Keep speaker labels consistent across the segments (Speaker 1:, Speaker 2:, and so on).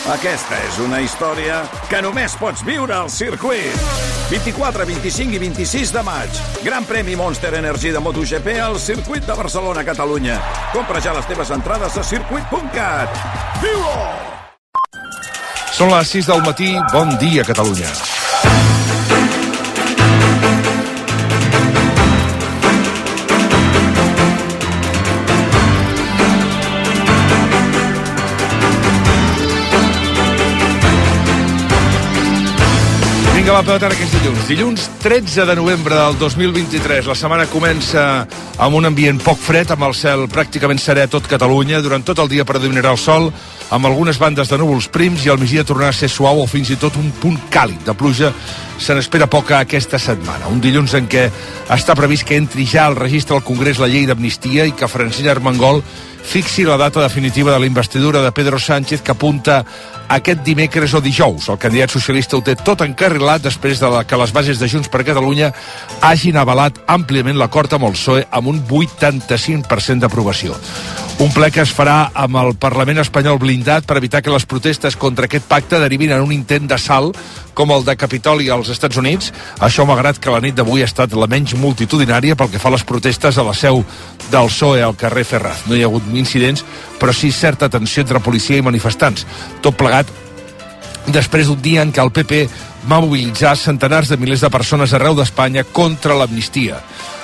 Speaker 1: Aquesta és una història que només pots viure al circuit. 24, 25 i 26 de maig. Gran premi Monster Energy de MotoGP al circuit de Barcelona, Catalunya. Compra ja les teves entrades a circuit.cat. Viu-ho!
Speaker 2: Són les 6 del matí. Bon dia, Catalunya. Vinga, va, pelota, que és dilluns. Dilluns 13 de novembre del 2023. La setmana comença amb un ambient poc fred, amb el cel pràcticament serè a tot Catalunya. Durant tot el dia predominarà el sol, amb algunes bandes de núvols prims, i al migdia tornarà a ser suau o fins i tot un punt càlid. De pluja se n'espera poca aquesta setmana. Un dilluns en què està previst que entri ja al registre del Congrés la llei d'amnistia i que Francina Armengol fixi la data definitiva de la investidura de Pedro Sánchez, que apunta aquest dimecres o dijous. El candidat socialista ho té tot encarrilat després de que les bases de Junts per Catalunya hagin avalat àmpliament l'acord amb el PSOE amb un 85% d'aprovació. Un ple que es farà amb el Parlament espanyol blindat per evitar que les protestes contra aquest pacte derivin en un intent d'assalt com el de Capitoli als Estats Units. Això malgrat que la nit d'avui ha estat la menys multitudinària pel que fa a les protestes a la seu del PSOE al carrer Ferraz. No hi ha hagut incidents, però sí certa tensió entre policia i manifestants. Tot plegat després d'un dia en què el PP va mobilitzar centenars de milers de persones arreu d'Espanya contra l'amnistia.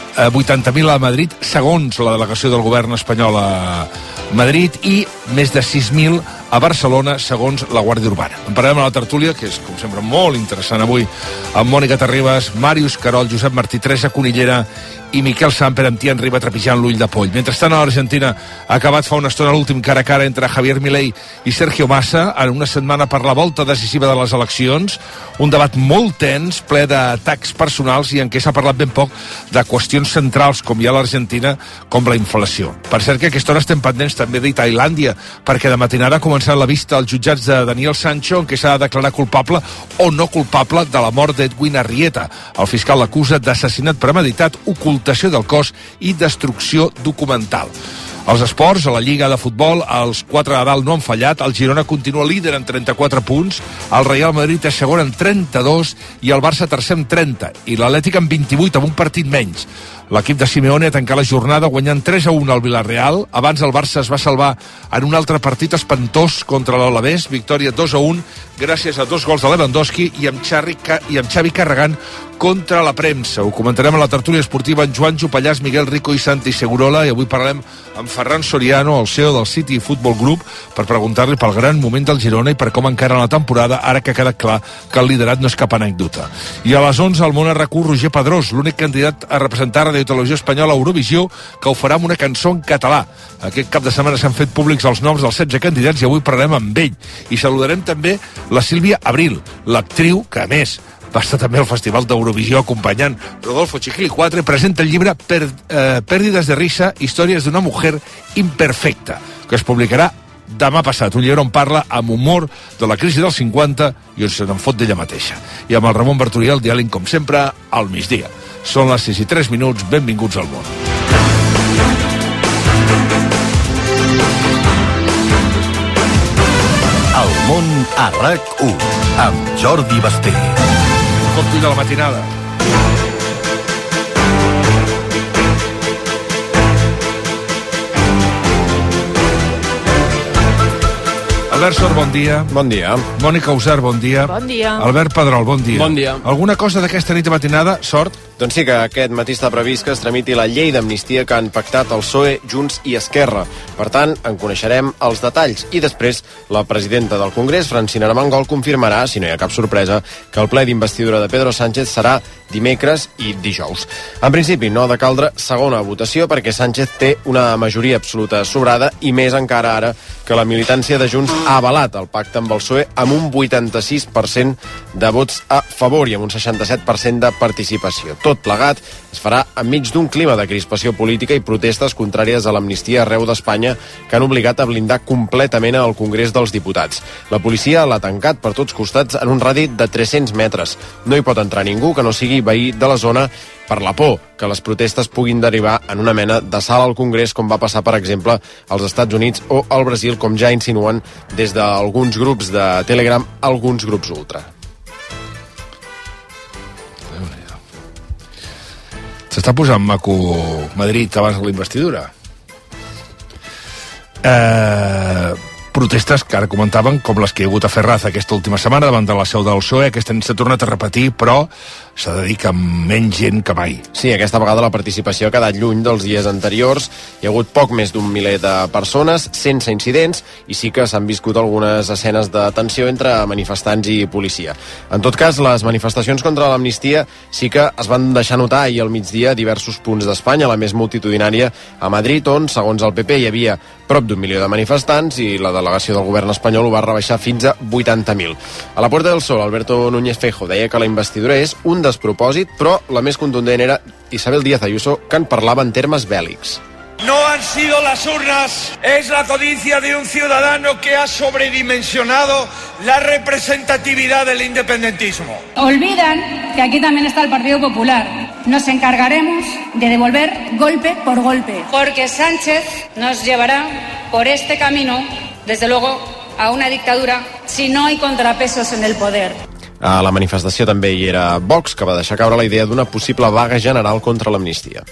Speaker 2: 80.000 a Madrid, segons la delegació del govern espanyol a Madrid, i més de 6.000 a Barcelona, segons la Guàrdia Urbana. En parlarem a la tertúlia, que és, com sempre, molt interessant avui, amb Mònica Terribas, Màrius Carol, Josep Martí, Teresa Conillera i Miquel Samper, amb Tian Riba trepitjant l'ull de poll. Mentrestant, a l'Argentina ha acabat fa una estona l'últim cara a cara entre Javier Milei i Sergio Massa en una setmana per la volta decisiva de les eleccions. Un debat molt tens, ple d'atacs personals i en què s'ha parlat ben poc de qüestions centrals, com hi ha a l'Argentina, com la inflació. Per cert, que a aquesta hora estem pendents també de Tailàndia, perquè de matinada ha començat la vista als jutjats de Daniel Sancho, en què s'ha de declarar culpable o no culpable de la mort d'Edwin Arrieta. El fiscal l'acusa d'assassinat premeditat, ocultació del cos i destrucció documental. Els esports, a la Lliga de Futbol, els 4 de dalt no han fallat, el Girona continua líder en 34 punts, el Real Madrid és segon en 32 i el Barça tercer en 30, i l'Atlètic en 28, amb un partit menys. L'equip de Simeone ha tancat la jornada guanyant 3-1 al Villarreal. Abans el Barça es va salvar en un altre partit espantós contra l'Alavés, victòria 2-1, gràcies a 2 gols de Lewandowski i amb Xavi carregant contra la premsa. Ho comentarem a la tertúlia esportiva amb Joan Jopallàs, Miguel Rico i Santi Segurola, i avui parlarem amb Ferran Soriano, el CEO del City Football Group, per preguntar-li pel gran moment del Girona i per com encara la temporada, ara que ha quedat clar que el liderat no és cap anècdota. I a les 11 al Món RQ, Roger Pedrós, l'únic candidat a representar Radio Televisió Espanyola a Eurovisió, que ho farà amb una cançó en català. Aquest cap de setmana s'han fet públics els noms dels 16 candidats i avui parlarem amb ell. I saludarem també la Sílvia Abril, l'actriu que, a més, va estar també al Festival d'Eurovisió acompanyant Rodolfo Chiquili 4, presenta el llibre Pèrdides de risa, històries d'una mujer imperfecta, que es publicarà demà passat. Un llibre on parla amb humor de la crisi dels 50 i on se n'en fot d'ella mateixa. I amb el Ramon Bartolí, el diàleg, com sempre, al migdia. Són les 6:03, benvinguts al món.
Speaker 3: El món a RAC1 amb Jordi Basté.
Speaker 2: Cop de la matinada. Albert Sor, bon dia.
Speaker 4: Bon dia.
Speaker 2: Mònica Usar, bon dia.
Speaker 5: Bon dia.
Speaker 2: Albert Pedrol, bon dia.
Speaker 4: Bon dia.
Speaker 2: Alguna cosa d'aquesta nit de matinada, Sort?
Speaker 4: Doncs sí que aquest matí està previst que es tramiti la llei d'amnistia que han pactat el PSOE, Junts i Esquerra. Per tant, en coneixerem els detalls. I després, la presidenta del Congrés, Francina Armengol, confirmarà, si no hi ha cap sorpresa, que el ple d'investidura de Pedro Sánchez serà dimecres i dijous. En principi, no ha de caldre segona votació perquè Sánchez té una majoria absoluta sobrada i més encara ara que la militància de Junts ha avalat el pacte amb el PSOE amb un 86% de vots a favor i amb un 67% de participació. Tot plegat es farà enmig d'un clima de crispació política i protestes contràries a l'amnistia arreu d'Espanya que han obligat a blindar completament el Congrés dels Diputats. La policia l'ha tancat per tots costats en un radi de 300 metres. No hi pot entrar ningú que no sigui veí de la zona per la por que les protestes puguin derivar en una mena d'assalt al Congrés, com va passar, per exemple, als Estats Units o al Brasil, com ja insinuen des d'alguns grups de Telegram, alguns grups ultra.
Speaker 2: S'està posant maco Madrid abans de la investidura. Protestes que ara comentaven, com les que hi ha hagut a Ferraz aquesta última setmana davant de la seu del PSOE. Aquesta nit s'ha tornat a repetir, però s'ha de dir que amb menys gent que mai.
Speaker 4: Sí, aquesta vegada la participació ha quedat lluny dels dies anteriors. Hi ha hagut poc més d'un miler de persones, sense incidents, i sí que s'han viscut algunes escenes de tensió entre manifestants i policia. En tot cas, les manifestacions contra l'amnistia sí que es van deixar notar ahir al migdia a diversos punts d'Espanya, la més multitudinària a Madrid, on, segons el PP, hi havia prop d'1 milió de manifestants i la delegació del govern espanyol ho va rebaixar fins a 80.000. A la Puerta del Sol, Alberto Núñez Feijóo deia que la investidura és un despropòsit, però la més contundent era Isabel Díaz Ayuso, que en parlava en termes bèl·lics.
Speaker 5: No han sido las urnas, es la codicia de un ciudadano que ha sobredimensionado la representatividad del independentismo.
Speaker 6: Olvidan que aquí también está el Partido Popular. Nos encargaremos de devolver golpe por golpe, porque Sánchez nos llevará por este camino, desde luego, a una dictadura si no hay contrapesos en el poder.
Speaker 4: A la manifestació també hi era Vox, que va deixar caure la idea d'una possible vaga general contra l'amnistia.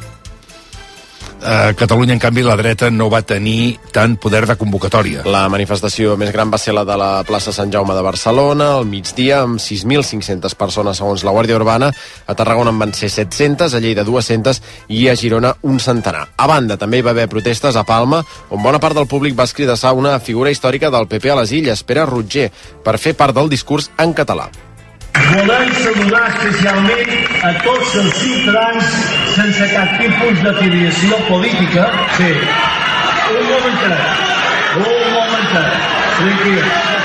Speaker 2: A Catalunya, en canvi, la dreta no va tenir tant poder de convocatòria.
Speaker 4: La manifestació més gran va ser la de la plaça Sant Jaume de Barcelona, al migdia, amb 6.500 persones, segons la Guàrdia Urbana. A Tarragona en van ser 700, a Lleida 200 i a Girona un centenar. A banda, també hi va haver protestes a Palma, on bona part del públic va escridassar una figura històrica del PP a les Illes, Pere Roger, per fer part del discurs en català.
Speaker 7: Volem saludar especialment a tots els ciutadans sense cap tipus d'afiliació política. Sí. Un momentet. Tranquil.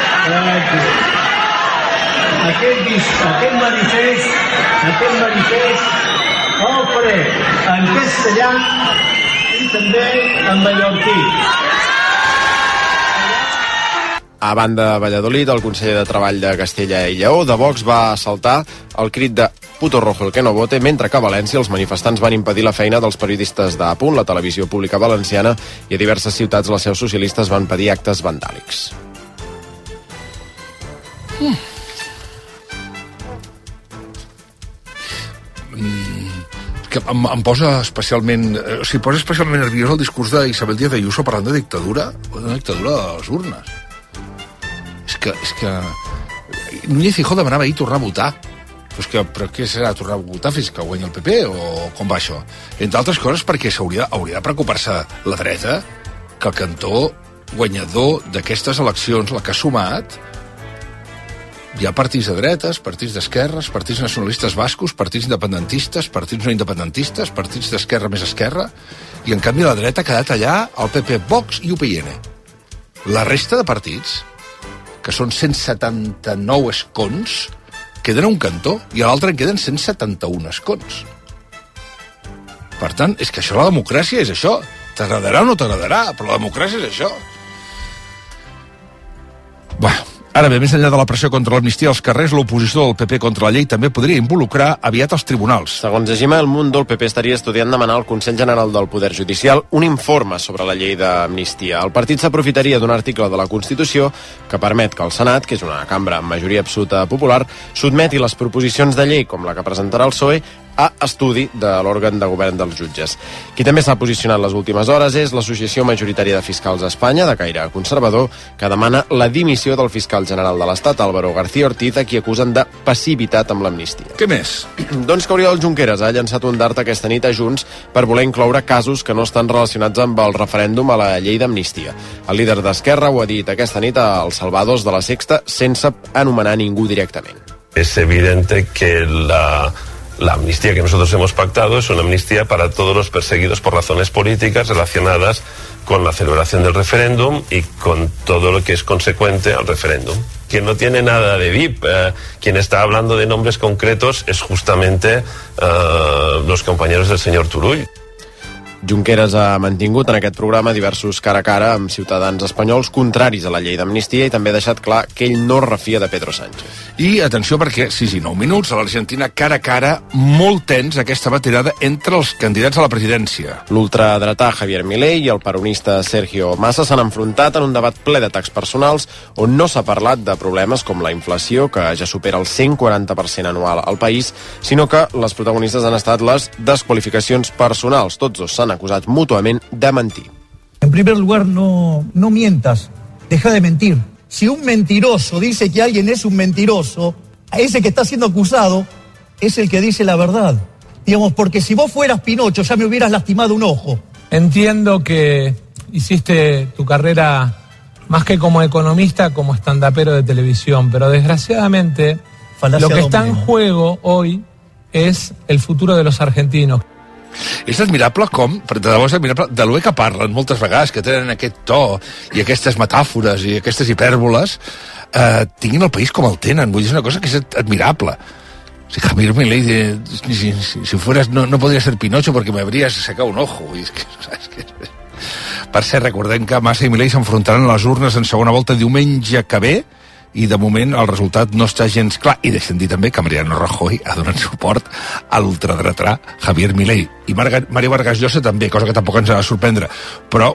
Speaker 7: Aquest manifest el faré en castellà i també en mallorquí.
Speaker 4: A banda de Valladolid, el conseller de Treball de Castella i Lleó, de Vox, va saltar el crit de «Puto rojo el que no vote», mentre que a València els manifestants van impedir la feina dels periodistes d'A-Punt, la televisió pública valenciana, i a diverses ciutats les seus socialistes van pedir actes vandàlics.
Speaker 2: Que em posa especialment... O sigui, posa especialment nerviós el discurs d'Isabel Díaz Ayuso parlant de dictadura, de dictadura de les urnes. És que Núñez Feijóo demanava ahir tornar a votar. Però què serà, tornar a votar fins que guanyi el PP, o com va això? Entre altres coses perquè hauria de preocupar-se la dreta que el cantó guanyador d'aquestes eleccions, la que ha sumat, hi ha partits de dretes, partits d'esquerres, partits nacionalistes bascos, partits independentistes, partits no independentistes, partits d'esquerra més esquerra, i en canvi la dreta ha quedat allà al PP, Vox i UPyN. La resta de partits, que són 179 escons, queden a un cantó, i a l'altre en queden 171 escons. Per tant, és que això, la democràcia és això. T'agradarà o no t'agradarà, però la democràcia és això. Ara bé, més enllà de la pressió contra l'amnistia als carrers, l'oposició del PP contra la llei també podria involucrar aviat els tribunals.
Speaker 4: Segons Gemma El Mundo, el PP estaria estudiant demanar al Consell General del Poder Judicial un informe sobre la llei d'amnistia. El partit s'aprofitaria d'un article de la Constitució que permet que el Senat, que és una cambra amb majoria absoluta popular, sotmeti les proposicions de llei, com la que presentarà el PSOE, a estudi de l'òrgan de govern dels jutges. Qui també s'ha posicionat les últimes hores és l'Associació Majoritària de Fiscals d'Espanya, de caire conservador, que demana la dimissió del fiscal general de l'Estat, Álvaro García Ortiz, a qui acusen de passivitat amb l'amnistia.
Speaker 2: Què més?
Speaker 4: Doncs que Oriol Junqueras ha llançat un dart aquesta nit a Junts per voler incloure casos que no estan relacionats amb el referèndum a la llei d'amnistia. El líder d'Esquerra ho ha dit aquesta nit als Salvados de la Sexta sense anomenar ningú directament.
Speaker 8: Es evidente que La amnistía que nosotros hemos pactado es una amnistía para todos los perseguidos por razones políticas relacionadas con la celebración del referéndum y con todo lo que es consecuente al referéndum. Quien no tiene nada de VIP, quien está hablando de nombres concretos es justamente los compañeros del señor Turull.
Speaker 4: Junqueras ha mantingut en aquest programa diversos cara a cara amb ciutadans espanyols contraris a la llei d'amnistia i també ha deixat clar que ell no es refia de Pedro Sánchez.
Speaker 2: I atenció perquè, 9 minuts, a l'Argentina cara a cara, molt tens aquesta batirada entre els candidats a la presidència.
Speaker 4: L'ultradretà Javier Milei i el peronista Sergio Massa s'han enfrontat en un debat ple d'atacs personals on no s'ha parlat de problemes com la inflació, que ja supera el 140% anual al país, sinó que les protagonistes han estat les desqualificacions personals. Tots dos s'han acusats mútuament de mentir.
Speaker 9: En primer lugar, no mientas, deja de mentir. Si un mentiroso dice que alguien es un mentiroso, a ese que está siendo acusado es el que dice la verdad. Digamos, porque si vos fueras Pinocho ya me hubieras lastimado un ojo.
Speaker 10: Entiendo que hiciste tu carrera más que como economista, como estandapero de televisión, pero desgraciadamente lo que está en juego hoy es el futuro de los argentinos.
Speaker 2: És admirable com, de debò és admirable, de l'UE que parlen moltes vegades, que tenen aquest to i aquestes metàfores i aquestes hipèrboles, tinguin el país com el tenen. Vull dir, és una cosa que és admirable. Si Javier Milei, si fueras, no podría ser Pinocho porque me habrías sacado un ojo. I és que, saps que... Per cert, recordem que Massa i Milei s'enfrontaran a les urnes en segona volta diumenge que ve, i de moment el resultat no està gens clar. I deixem dir també que Mariano Rajoy ha donat suport a l'ultradretà Javier Milei. I Mario Vargas Llosa també, cosa que tampoc ens ha de sorprendre. Però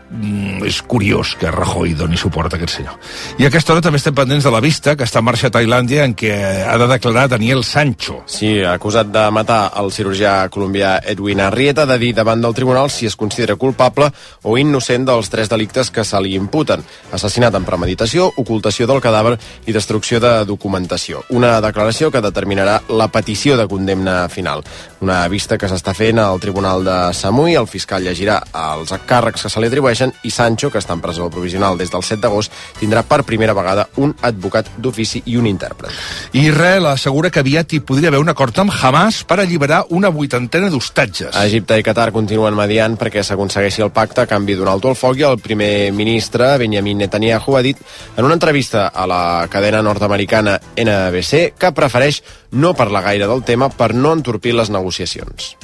Speaker 2: és curiós que Rajoy doni suport a aquest senyor. I a aquesta hora també estem pendents de la vista que està en marxa a Tailàndia, en què ha de declarar Daniel Sancho.
Speaker 4: Sí, acusat de matar el cirurgià colombià Edwin Arrieta, de dir davant del tribunal si es considera culpable o innocent dels 3 delictes que se li imputen: assassinat amb premeditació, ocultació del cadàver i destrucció de documentació. Una declaració que determinarà la petició de condemna final. Una vista que s'està fent al Tribunal de Samui. El fiscal llegirà els càrrecs que se li atribueixen i Sancho, que està en presó provisional des del 7 d'agost, tindrà per primera vegada un advocat d'ofici i un intèrpret.
Speaker 2: Israel assegura que aviat hi podria haver un acord amb Hamas per alliberar una 80ena d'hostatges.
Speaker 4: Egipte i Qatar continuen mediant perquè s'aconsegueixi el pacte a canvi d'un alto al foc, i el primer ministre Benjamin Netanyahu ha dit en una entrevista a la cadena nord-americana NBC que prefereix no parlar gaire del tema per no entorpir les negociacions.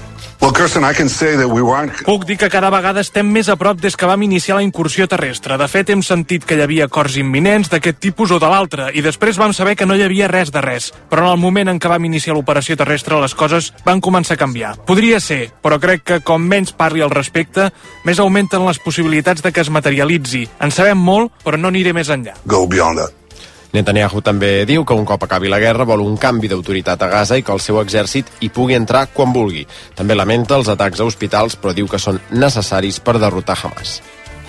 Speaker 11: Puc dir que cada vegada estem més a prop des que vam iniciar la incursió terrestre. De fet, hem sentit que hi havia acords imminents d'aquest tipus o de l'altre, i després vam saber que no hi havia res de res. Però en el moment en què vam iniciar l'operació terrestre, les coses van començar a canviar. Podria ser, però crec que com menys parli al respecte, més augmenten les possibilitats de que es materialitzi. En sabem molt, però no aniré més enllà.
Speaker 4: Go beyond that. Netanyahu també diu que un cop acabi la guerra vol un canvi d'autoritat a Gaza i que el seu exèrcit hi pugui entrar quan vulgui. També lamenta els atacs a hospitals, però diu que són necessaris per derrotar Hamas.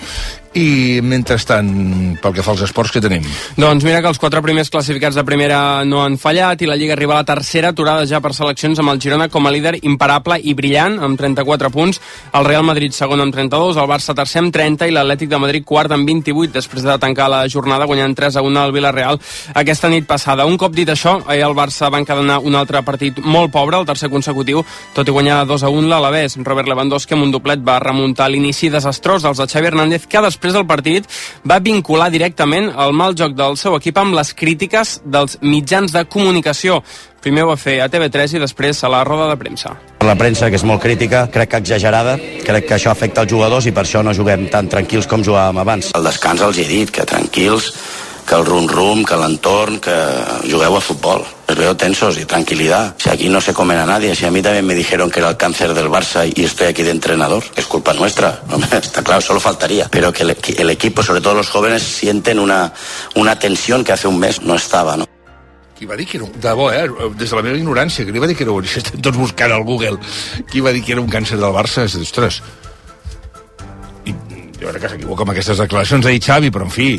Speaker 2: I mentrestant, pel que fa als esports, què tenim?
Speaker 12: Doncs mira que els 4 primers classificats de primera no han fallat i la Lliga arriba a la tercera, aturada ja per seleccions amb el Girona com a líder imparable i brillant amb 34 punts, el Real Madrid segon amb 32, el Barça tercer amb 30 i l'Atlètic de Madrid quart amb 28 després de tancar la jornada guanyant 3-1 al Villarreal aquesta nit passada. Un cop dit això, ahir el Barça va encadenar un altre partit molt pobre, el tercer consecutiu, tot i guanyar 2-1 l'Alavés. Robert Lewandowski amb un doblet va remuntar l'inici desastrós dels de Xavi Hernández, que després del partit va vincular directament el mal joc del seu equip amb les crítiques dels mitjans de comunicació. Primer ho va fer a TV3 i després a la roda de premsa.
Speaker 13: La premsa, que és molt crítica, crec que exagerada, crec que això afecta els jugadors i per això no juguem tan tranquils com jugàvem abans.
Speaker 14: Al descans els he dit que tranquils, que el rum-rum, que l'entorn, que jugueu a futbol. Les veo tensos y tranquilidad. Si aquí no se comen a nadie, si a mí también me dijeron que era el cáncer del Barça y estoy aquí de entrenador, es culpa nuestra. Está claro, solo faltaría. Pero que el equipo, sobre todo los jóvenes, sienten una tensión que hace un mes no estaba, ¿no?
Speaker 2: Qui va dir que era un... De bo, des de la meva ignorància, qui va dir que era un... Estem tots buscant al Google. Qui va dir que era un càncer del Barça? És ostres. I jo crec que s'equivoca amb aquestes declaracions, ha dit Xavi, però en fi...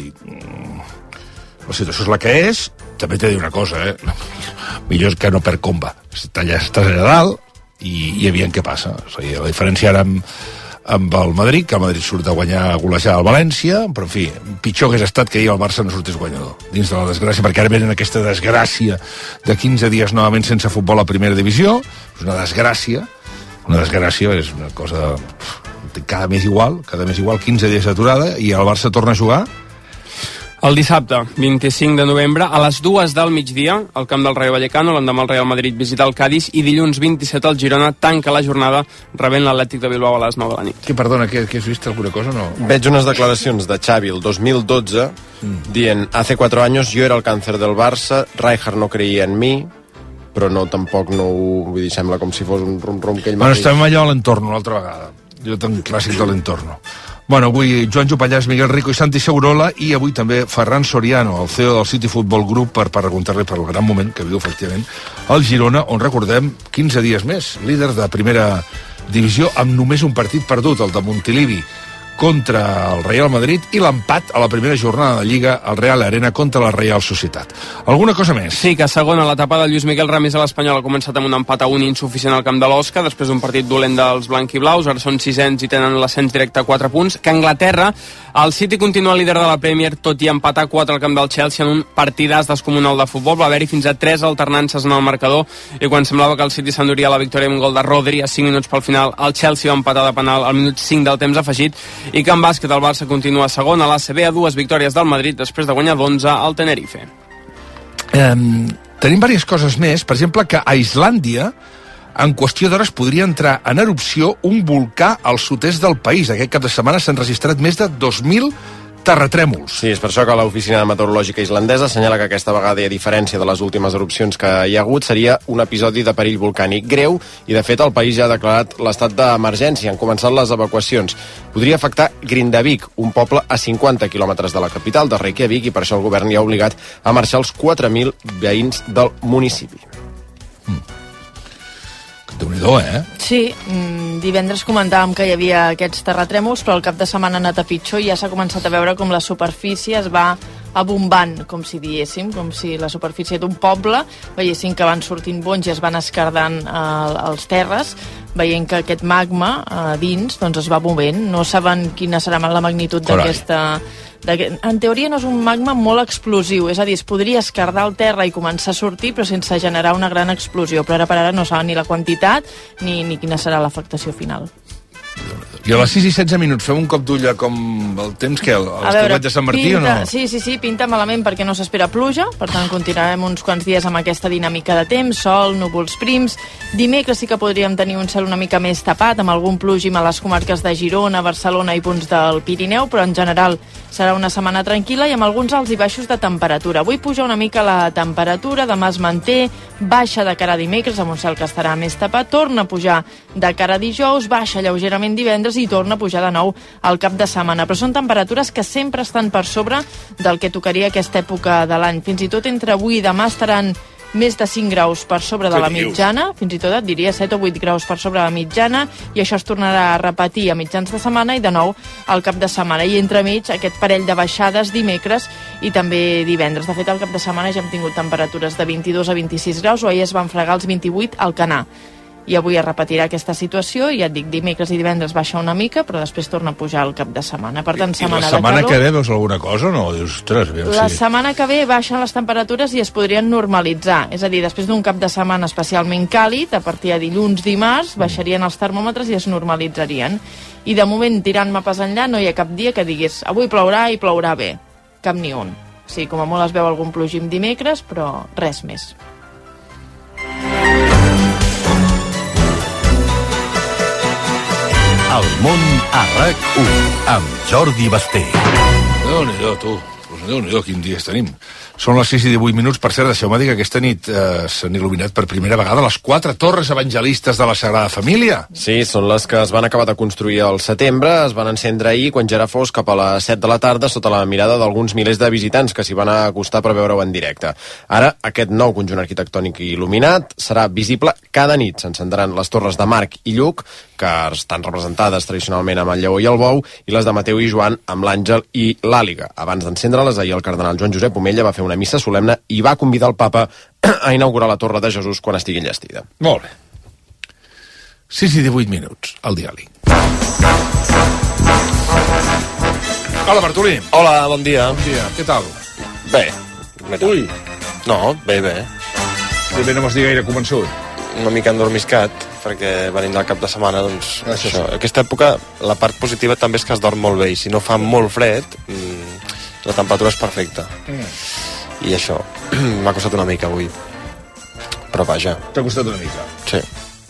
Speaker 2: La situació és la que és. També t'he de dir una cosa, millor que no per comba. Estàs allà dalt i aviam què passa. O sigui, la diferència ara amb el Madrid, que el Madrid surt a guanyar, a golejar al València, però en fi, pitjor hagués estat que ahir el Barça no sortís guanyador, dins de la desgràcia, perquè ara venen aquesta desgràcia de 15 dies novament sense futbol a primera divisió. És una desgràcia és una cosa cada mes igual, 15 dies d'aturada, i el Barça torna a jugar
Speaker 12: el dissabte, 25 de novembre, a les 2 del migdia, al camp del Rayo Vallecano. L'endemà el Real Madrid visita el Cádiz i dilluns 27 el Girona tanca la jornada rebent l'Atlètic de Bilbao a les 9 de la nit.
Speaker 2: Perdona, que has vist alguna cosa o no?
Speaker 4: Veig unes declaracions de Xavi el 2012 dient, hace 4 años yo era el cáncer del Barça, Rijkaard no creía en mí, però tampoc no ho... Vull dir, sembla com si fos un rum-rum que ell mateix...
Speaker 2: Estem allò a l'entorno l'altra vegada. Jo tan clàssic de l'entorno. Bueno, avui Joan Jopallàs, Miguel Rico i Santi Segurola, i avui també Ferran Soriano, el CEO del City Football Group, per preguntar-li per el gran moment que viu, efectivament, el Girona, on recordem 15 dies més, líder de primera divisió, amb només un partit perdut, el de Montilivi, contra el Real Madrid, i l'empat a la primera jornada de Lliga al Real Arena contra la Real Societat. Alguna cosa més?
Speaker 12: Sí, que segona l'etapa de Lluís Miguel Ramis a l'Espanyol ha començat amb un empat a 1 insuficient al camp de l'Osca, després d'un partit dolent dels blanquiblaus. Ara són sisens i tenen l'ascens directe a 4 punts. Que a Anglaterra el City continua líder de la Premier, tot i empatar 4 al camp del Chelsea en un partidàs descomunal de futbol. Va haver-hi fins a 3 alternances en el marcador, i quan semblava que el City s'enduria la victòria amb un gol de Rodri a 5 minuts pel final, el Chelsea va empatar de penal al minut 5 del temps afegit. I que en bàsquet el Barça continua segon a l'ACB a 2 victòries del Madrid després de guanyar d'11 al Tenerife.
Speaker 2: Tenim diverses coses més. Per exemple, que a Islàndia en qüestió d'hores podria entrar en erupció un volcà al sud-est del país. Aquest cap de setmana s'han registrat més de 2.000 terratrèmols.
Speaker 4: Sí, és per això que l'Oficina Meteorològica Islandesa assenyala que aquesta vegada, i a diferència de les últimes erupcions que hi ha hagut, seria un episodi de perill volcànic greu, i de fet el país ja ha declarat l'estat d'emergència. Han començat les evacuacions. Podria afectar Grindavik, un poble a 50 quilòmetres de la capital, de Reykjavik, i per això el govern ja ha obligat a marxar els 4.000 veïns del municipi.
Speaker 2: Déu-n'hi-do,
Speaker 15: Sí, divendres comentàvem que hi havia aquests terratrèmols, però el cap de setmana ha anat a pitjor i ja s'ha començat a veure com la superfície es va abombant, com si diéssim, com si la superfície d'un poble veiessin que van sortint bonys i es van escardant als terres, veient que aquest magma dins es va movent. No saben quina serà la magnitud d'aquesta... En teoria no és un magma molt explosiu, és a dir, es podria escardar el terra i començar a sortir, però sense generar una gran explosió. Però ara per ara no saben ni la quantitat ni quina serà l'afectació final.
Speaker 2: I a les 6 i 16 minuts fem un cop d'ull a com el temps, que l'Estiuet de Sant Martí o no?
Speaker 15: Sí, pinta malament perquè no s'espera pluja, per tant continuarem uns quants dies amb aquesta dinàmica de temps, sol, núvols prims. Dimecres sí que podríem tenir un cel una mica més tapat, amb algun plogim a les comarques de Girona, Barcelona i punts del Pirineu, però en general serà una setmana tranquil·la i amb alguns alts i baixos de temperatura. Avui puja una mica la temperatura, demà es manté, baixa de cara a dimecres, amb un cel que estarà més tapat, torna a pujar de cara a dijous, baixa lleugerament divendres i torna a pujar de nou al cap de setmana. Però són temperatures que sempre estan per sobre del que tocaria aquesta època de l'any. Fins i tot entre avui i demà estaran més de 5 graus per sobre de la mitjana, fins i tot et diria 7 o 8 graus per sobre de la mitjana, i això es tornarà a repetir a mitjans de setmana i de nou al cap de setmana. I entremig aquest parell de baixades dimecres i també divendres. De fet, al cap de setmana ja hem tingut temperatures de 22 a 26 graus, o ahir es van fregar els 28 al Canà. I avui es repetirà aquesta situació, i ja et dic, dimecres i divendres baixa una mica, però després torna a pujar al cap de setmana. Per tant, setmana de calor.
Speaker 2: I la setmana que ve veus alguna cosa o no? Dius, ostres,
Speaker 15: la setmana que ve baixen les temperatures i es podrien normalitzar. És a dir, després d'un cap de setmana especialment càlid, a partir de dilluns, dimarts, baixarien els termòmetres i es normalitzarien. I de moment, tirant mapes enllà, no hi ha cap dia que diguis avui plourà i plourà bé. Cap ni un. Sí, com a molt es veu algun plogim dimecres, però res més.
Speaker 3: El món a RAC1 amb Jordi Basté.
Speaker 2: Déu-n'hi-do, tu. Déu-n'hi-do, quin dies tenim. Són les 6 i 18 minuts. Per cert, deixeu-me dir que aquesta nit s'han il·luminat per primera vegada les 4 torres evangelistes de la Sagrada Família.
Speaker 4: Sí, són les que es van acabar de construir al setembre, es van encendre ahir quan ja era fosc cap a les 7 de la tarda sota la mirada d'alguns milers de visitants que s'hi van acostar per veure-ho en directe. Ara, aquest nou conjunt arquitectònic il·luminat serà visible cada nit. S'encendran les torres de Marc i Lluc, que estan representades tradicionalment amb el lleó i el bou, i les de Mateu i Joan amb l'àngel i l'àliga. Abans d'encendre-les, ahir el cardenal Joan Josep Omella va fer una missa solemne i va convidar el papa a inaugurar la Torre de Jesús quan estigui enllestida.
Speaker 2: Molt bé. 6 i 18 minuts, al diari. Hola, Bartolí.
Speaker 16: Hola, bon dia.
Speaker 2: Bon dia, què tal?
Speaker 16: Bé.
Speaker 2: Ui.
Speaker 16: No, bé.
Speaker 2: Bé, no m'has dit gaire convençut.
Speaker 16: Una mica endormiscat, perquè venint del cap de setmana, doncs... Això. Aquesta època, la part positiva també és que es dorm molt bé, i si no fa molt fred, la temperatura és perfecta. I això, m'ha costat una mica avui. Però vaja.
Speaker 2: T'ha costat una mica?
Speaker 16: Sí.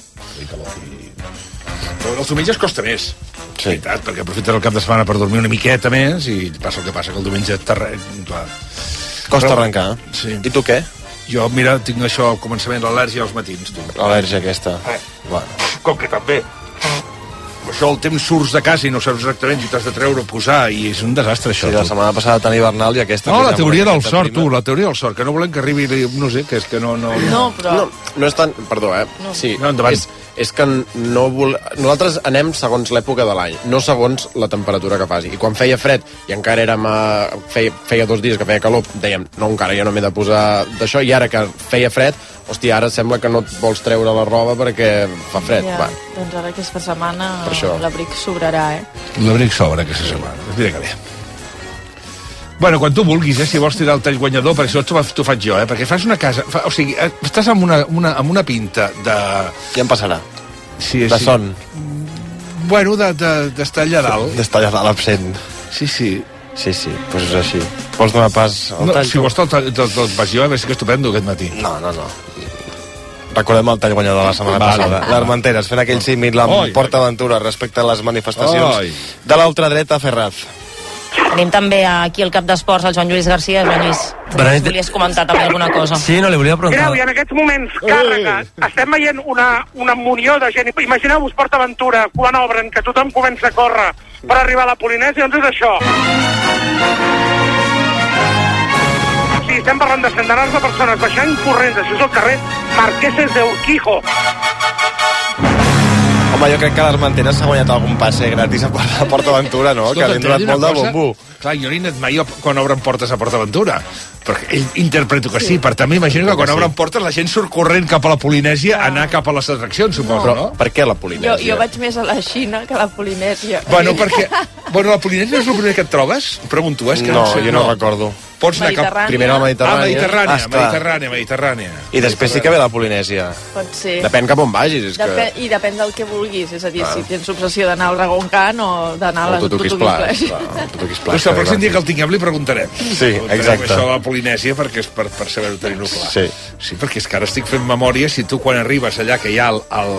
Speaker 2: Però els diumenges costa més.
Speaker 16: Sí.
Speaker 2: Veritat, perquè aprofites el cap de setmana per dormir una miqueta més i passa el que passa, que el diumenge
Speaker 16: costa arrencar.
Speaker 2: Sí.
Speaker 16: I tu què?
Speaker 2: Jo, mira, tinc això al començament, l'al·lèrgia als matins, tu.
Speaker 16: L'al·lèrgia aquesta.
Speaker 2: Bueno. Com que també. Això, el temps surts de casa i no saps exactament si t'has de treure o posar, i és un desastre, això.
Speaker 16: Sí, la setmana passada tan hivernal i aquesta...
Speaker 2: No, la teoria del sort, tu, la teoria del sort, que no volem que arribi, no sé, que és que no...
Speaker 15: No, però...
Speaker 4: No és tan... Perdó,
Speaker 15: No.
Speaker 4: Sí,
Speaker 2: no, endavant.
Speaker 4: És que no nosaltres anem segons l'època de l'any, no segons la temperatura que faci. I quan feia fred i encara érem feia 2 dies que feia calor, dèiem, no, encara jo no m'he de posar d'això, i ara que feia fred, hòstia, ara sembla que no et vols treure la roba perquè fa fred.
Speaker 15: Ja, doncs ara aquesta setmana l'abric sobrarà,
Speaker 2: L'abric sobra aquesta setmana, es dirà que bé. Bueno, quan tu vulguis, si vols tirar el tall guanyador, perquè això t'ho faig jo, perquè fas una casa... O sigui, estàs amb una pinta de...
Speaker 16: Ja em passarà.
Speaker 2: Sí,
Speaker 16: de son.
Speaker 2: Bueno, d'estar allà dalt.
Speaker 16: D'estar allà dalt absent.
Speaker 2: Sí.
Speaker 16: Sí, doncs és així. Vols donar pas al tall?
Speaker 2: Si vols te'l pas jo, a veure si que estupendo aquest matí.
Speaker 16: No. Recordem el tall guanyador de la setmana passada. L'Armenteres, fent aquell símil amb PortAventura respecte a les manifestacions de l'ultradreta Ferraz.
Speaker 17: Tenim també aquí al cap d'esports el Joan Lluís García. Joan Lluís, volies comentar també alguna cosa?
Speaker 18: Sí, no, li volia preguntar.
Speaker 19: Mireu, i en aquests moments càrregues, estem veient una munió de gent. Imagineu-vos PortAventura, quan obren, que tothom comença a córrer per arribar a la Polinèsia, doncs és això. Sí, estem parlant de centenars de persones baixant corrents. Això és el carrer Marqueses de Urquijo.
Speaker 16: Home, jo crec que l'Armenteres s'ha guanyat algun passe gratis a PortAventura, no?
Speaker 2: Escolta,
Speaker 16: que li han donat molt de bombo.
Speaker 2: Clar, jo no he anat mai quan obren portes a PortAventura, perquè interpreto que sí, però també imagino que quan obren portes la gent surt corrent cap a la Polinèsia a anar cap a les atraccions, suposo, no?
Speaker 16: Per què la Polinèsia?
Speaker 15: Jo vaig més a la Xina que a la Polinèsia.
Speaker 2: Bueno, perquè... Bueno, la Polinèsia és el primer que et trobes? Pregunto, és que
Speaker 16: no, jo no recordo.
Speaker 2: Pots anar cap...
Speaker 16: Primer a la
Speaker 2: Mediterrània. Mediterrània.
Speaker 16: I després sí que ve la Polinèsia.
Speaker 15: Pot ser.
Speaker 4: Depèn cap on vagis.
Speaker 15: I depèn del que vulguis. És a dir, si tens obsessió d'anar al Dragon Khan o d'anar a la
Speaker 4: Tutuquis Plash.
Speaker 2: Però el pròxim dia que el tinguem li preguntarem.
Speaker 16: Sí, exacte.
Speaker 2: Això de la Polinèsia perquè és per saber-ho tenir-ho clar. Sí, perquè és que ara estic fent memòria si tu quan arribes allà que hi ha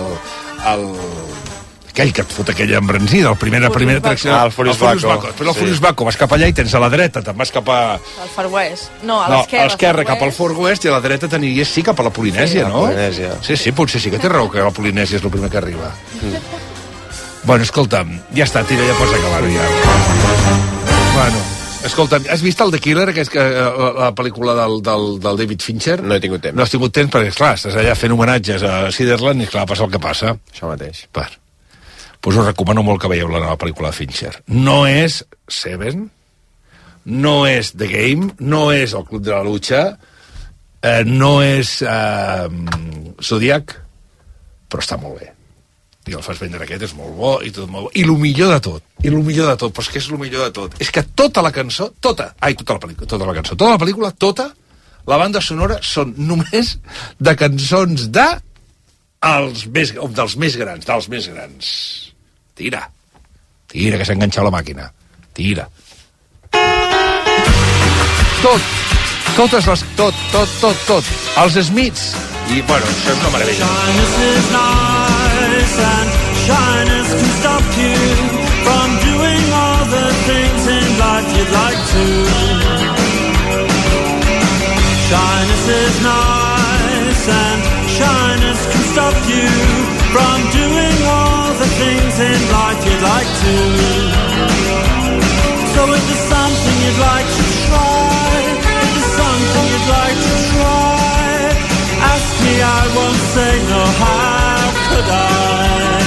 Speaker 2: aquell que et fot aquella embranzida, la primera atracció...
Speaker 16: el Furious Baco.
Speaker 2: Però el Furious Baco, vas cap allà i tens a la dreta, te'n vas cap a...
Speaker 15: Al Far West. No, a l'esquerra
Speaker 2: cap al Far West, i a la dreta t'aniries sí cap a la Polinèsia, no? Sí, potser sí que té raó que la Polinèsia és el primer que arriba. Bueno, escolta'm, ja està, tira, ja pots acabar-ho ja. Bueno, escolta'm, has vist el The Killer, que és la pel·lícula del David Fincher?
Speaker 4: No he tingut temps.
Speaker 2: No has tingut temps perquè, esclar, estàs allà fent homenatges a Sutherland i, clar, passa el que passa.
Speaker 4: Això mateix.
Speaker 2: Pues us recomano molt que veieu la nova pel·lícula de Fincher. No és Seven, no és The Game, no és El Club de la Lucha, no és Zodiac, però està molt bé. I el fas vendre aquest, és molt bo i tot molt bo. I el millor de tot, però és que és el millor de tot, és que tota la cançó, tota la pel·lícula, la banda sonora són només de cançons dels més grans. Tira, que s'ha enganxat la màquina. Tira. Tot. Els Smiths. I, bueno, això és una meravella. Shyness can stop you from doing all the things in life you'd like to. Shyness is nice and shyness can stop you from doing all the things in life you'd like to. So if there's something you'd like to try, if there's something you'd like to try, ask me, I won't say no, how could I?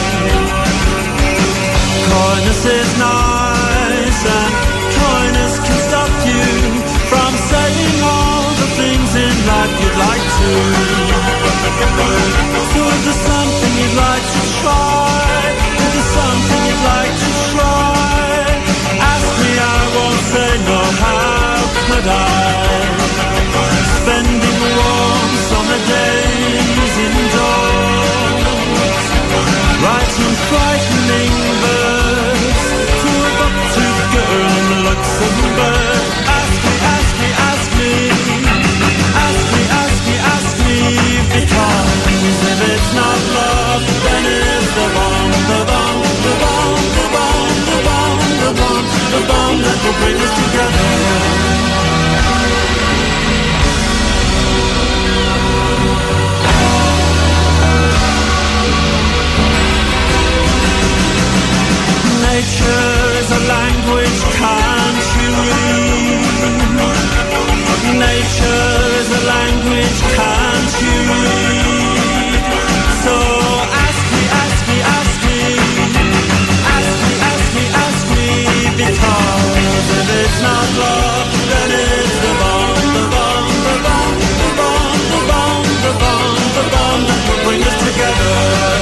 Speaker 2: Coyness is nice and coyness can stop you from saying all the things in life you'd like to. So if there's something you'd like to try, if there's something you'd
Speaker 18: Here is a language can't you read? So ask me, ask me, ask me, ask me, ask me, ask me, because if it's not love, then it's the bomb, the bomb, the bomb, the bomb, the bomb, the bomb, the bomb that will bring us together.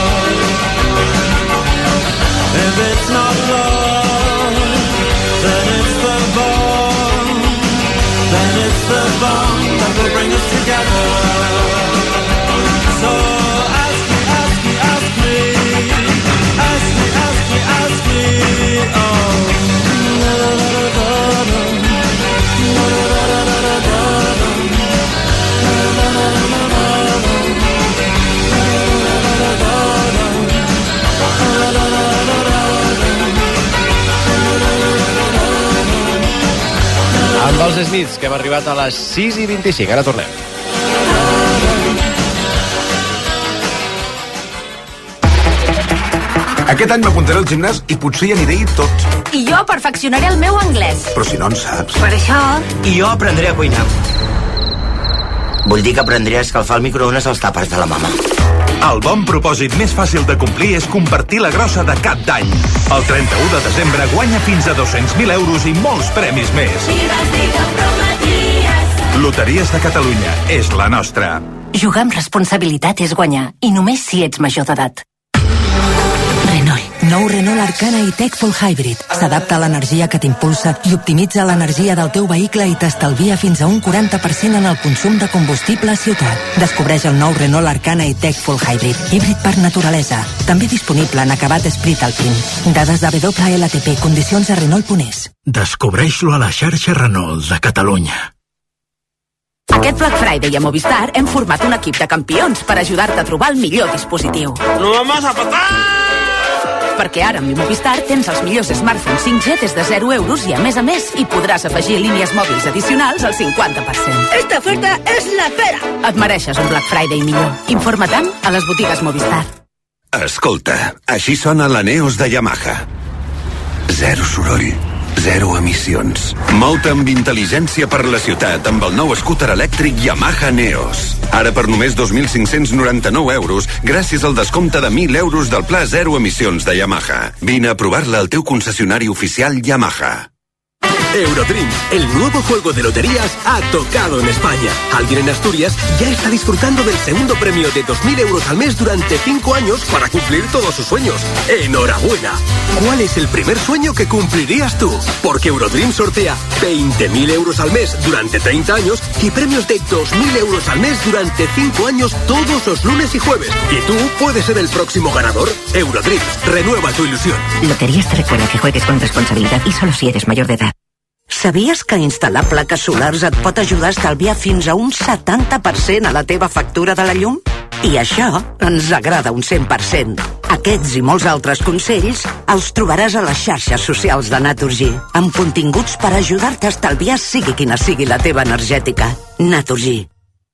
Speaker 18: If it's not love, then it's the bomb, then it's the bomb that will bring us together. So ask me, ask me, ask me, ask me, ask me, ask me, oh.
Speaker 4: Amb els Smiths, que hem arribat a les 6:25. Ara tornem.
Speaker 20: Aquest any m'apuntaré al gimnàs i potser hi aniré tot.
Speaker 21: I jo perfeccionaré el meu anglès.
Speaker 20: Però si no en saps.
Speaker 21: Per això...
Speaker 22: I jo aprendré a cuinar. Vull dir que aprendré a escalfar el microones als tàpers de la mama.
Speaker 23: El bon propòsit més fàcil de complir és compartir la grossa de cap d'any. El 31 de desembre guanya fins a 200.000 euros i molts premis més. Loteries de Catalunya és la nostra.
Speaker 21: Jugar amb responsabilitat és guanyar, i només si ets major d'edat. Renault. Nou Renault Arcana e-Tech Full Hybrid. S'adapta a l'energia que t'impulsa i optimitza l'energia del teu vehicle i t'estalvia fins a un 40% en el consum de combustible a ciutat. Descobreix el nou Renault Arcana e-Tech Full Hybrid. Híbrid per naturalesa. També disponible en acabat Esprit Alpine. Dades de WLTP. Condicions a Renault.es.
Speaker 24: Descobreix-lo a la xarxa Renault de Catalunya.
Speaker 21: Aquest Black Friday a Movistar hem format un equip de campions per ajudar-te a trobar el millor dispositiu.
Speaker 18: ¡Lo vamos a patar!
Speaker 21: Perquè ara amb mi Movistar tens els millors smartphones 5G des de 0 euros i a més hi podràs afegir línies mòbils addicionals al 50%.
Speaker 25: Esta oferta és la pera!
Speaker 21: Et mereixes un Black Friday millor. Informa-te'n a les botigues Movistar.
Speaker 23: Escolta, així sona la Neos de Yamaha. Zero soroll, zero emissions. Mou-te amb intel·ligència per la ciutat amb el nou scooter elèctric Yamaha Neos. Ara per només 2.599 euros, gràcies al descompte de 1.000 euros del pla zero emissions de Yamaha. Vine a provar-la al teu concessionari oficial Yamaha.
Speaker 26: Eurodream, el nuevo juego de loterías, ha tocado en España. Alguien en Asturias ya está disfrutando del segundo premio de 2.000 euros al mes durante 5 años para cumplir todos sus sueños. ¡Enhorabuena! ¿Cuál es el primer sueño que cumplirías tú? Porque Eurodream sortea 20.000 euros al mes durante 30 años y premios de 2.000 euros al mes durante 5 años todos los lunes y jueves. ¿Y tú puedes ser el próximo ganador? Eurodream, renueva tu ilusión.
Speaker 21: Loterías te recuerda que juegues con responsabilidad y solo si eres mayor de edad.
Speaker 25: Sabies que instal·lar plaques solars et pot ajudar a estalviar fins a un 70% a la teva factura de la llum? I això ens agrada un 100%. Aquests i molts altres consells els trobaràs a les xarxes socials de Naturgy, amb continguts per ajudar-te a estalviar sigui quina sigui la teva energètica. Naturgy.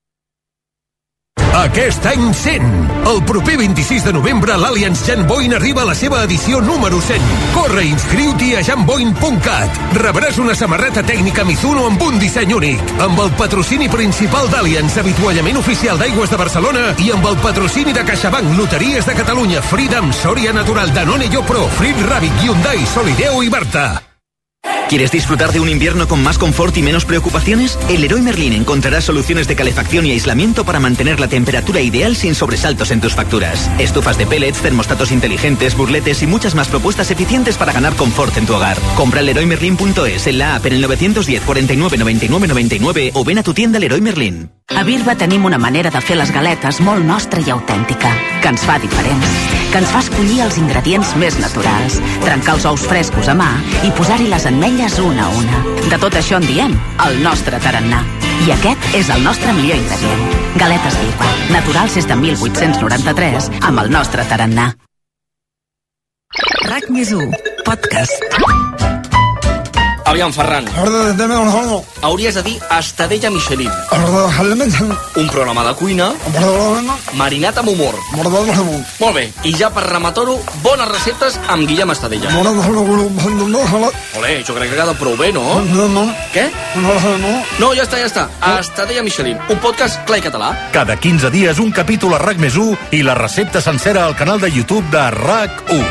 Speaker 26: Aquest any 100. El proper 26 de novembre l'Allianz Jan Boin arriba a la seva edició número 100. Corre i inscriu-t'hi a janboin.cat. Rebràs una samarreta tècnica Mizuno amb un disseny únic, amb el patrocini principal d'Allianz, avituallament oficial d'Aigües de Barcelona, i amb el patrocini de CaixaBank, Loteries de Catalunya, Freedom, Soria Natural, Danone Yopro, Frit Rabbit, Hyundai, Solideo y Barta.
Speaker 27: ¿Quieres disfrutar de un invierno con más confort y menos preocupaciones? En Leroy Merlin encontrarás soluciones de calefacción y aislamiento para mantener la temperatura ideal sin sobresaltos en tus facturas. Estufas de pellets, termostatos inteligentes, burletes y muchas más propuestas eficientes para ganar confort en tu hogar. Compra en leroymerlin.es, en la app, en el 910 49 99 99 o ven a tu tienda Leroy Merlin.
Speaker 21: A Birba tenim una manera de fer les galetes molt nostra i autèntica, que ens fa diferents, que ens fa escollir els ingredients més naturals, trencar els ous frescos a mà i posar-hi les ametlles una a una. De tot això en diem el nostre tarannà. I aquest és el nostre millor ingredient. Galetes Birba, naturals des de 1893, amb el nostre tarannà.
Speaker 28: RAC+1, podcast.
Speaker 1: Aviam, Ferran. Hauries de dir Estadella Michelin. Un programa de cuina marinat amb humor. Molt bé, i ja per rematar-ho, bones receptes amb Guillem Estadella. Olé, jo crec que ha quedat prou bé, no? Què? No, ja està. Estadella Michelin, un podcast clar i català.
Speaker 24: Cada 15 dies un capítol a RAC+1 i la recepta sencera al canal de YouTube de RAC1.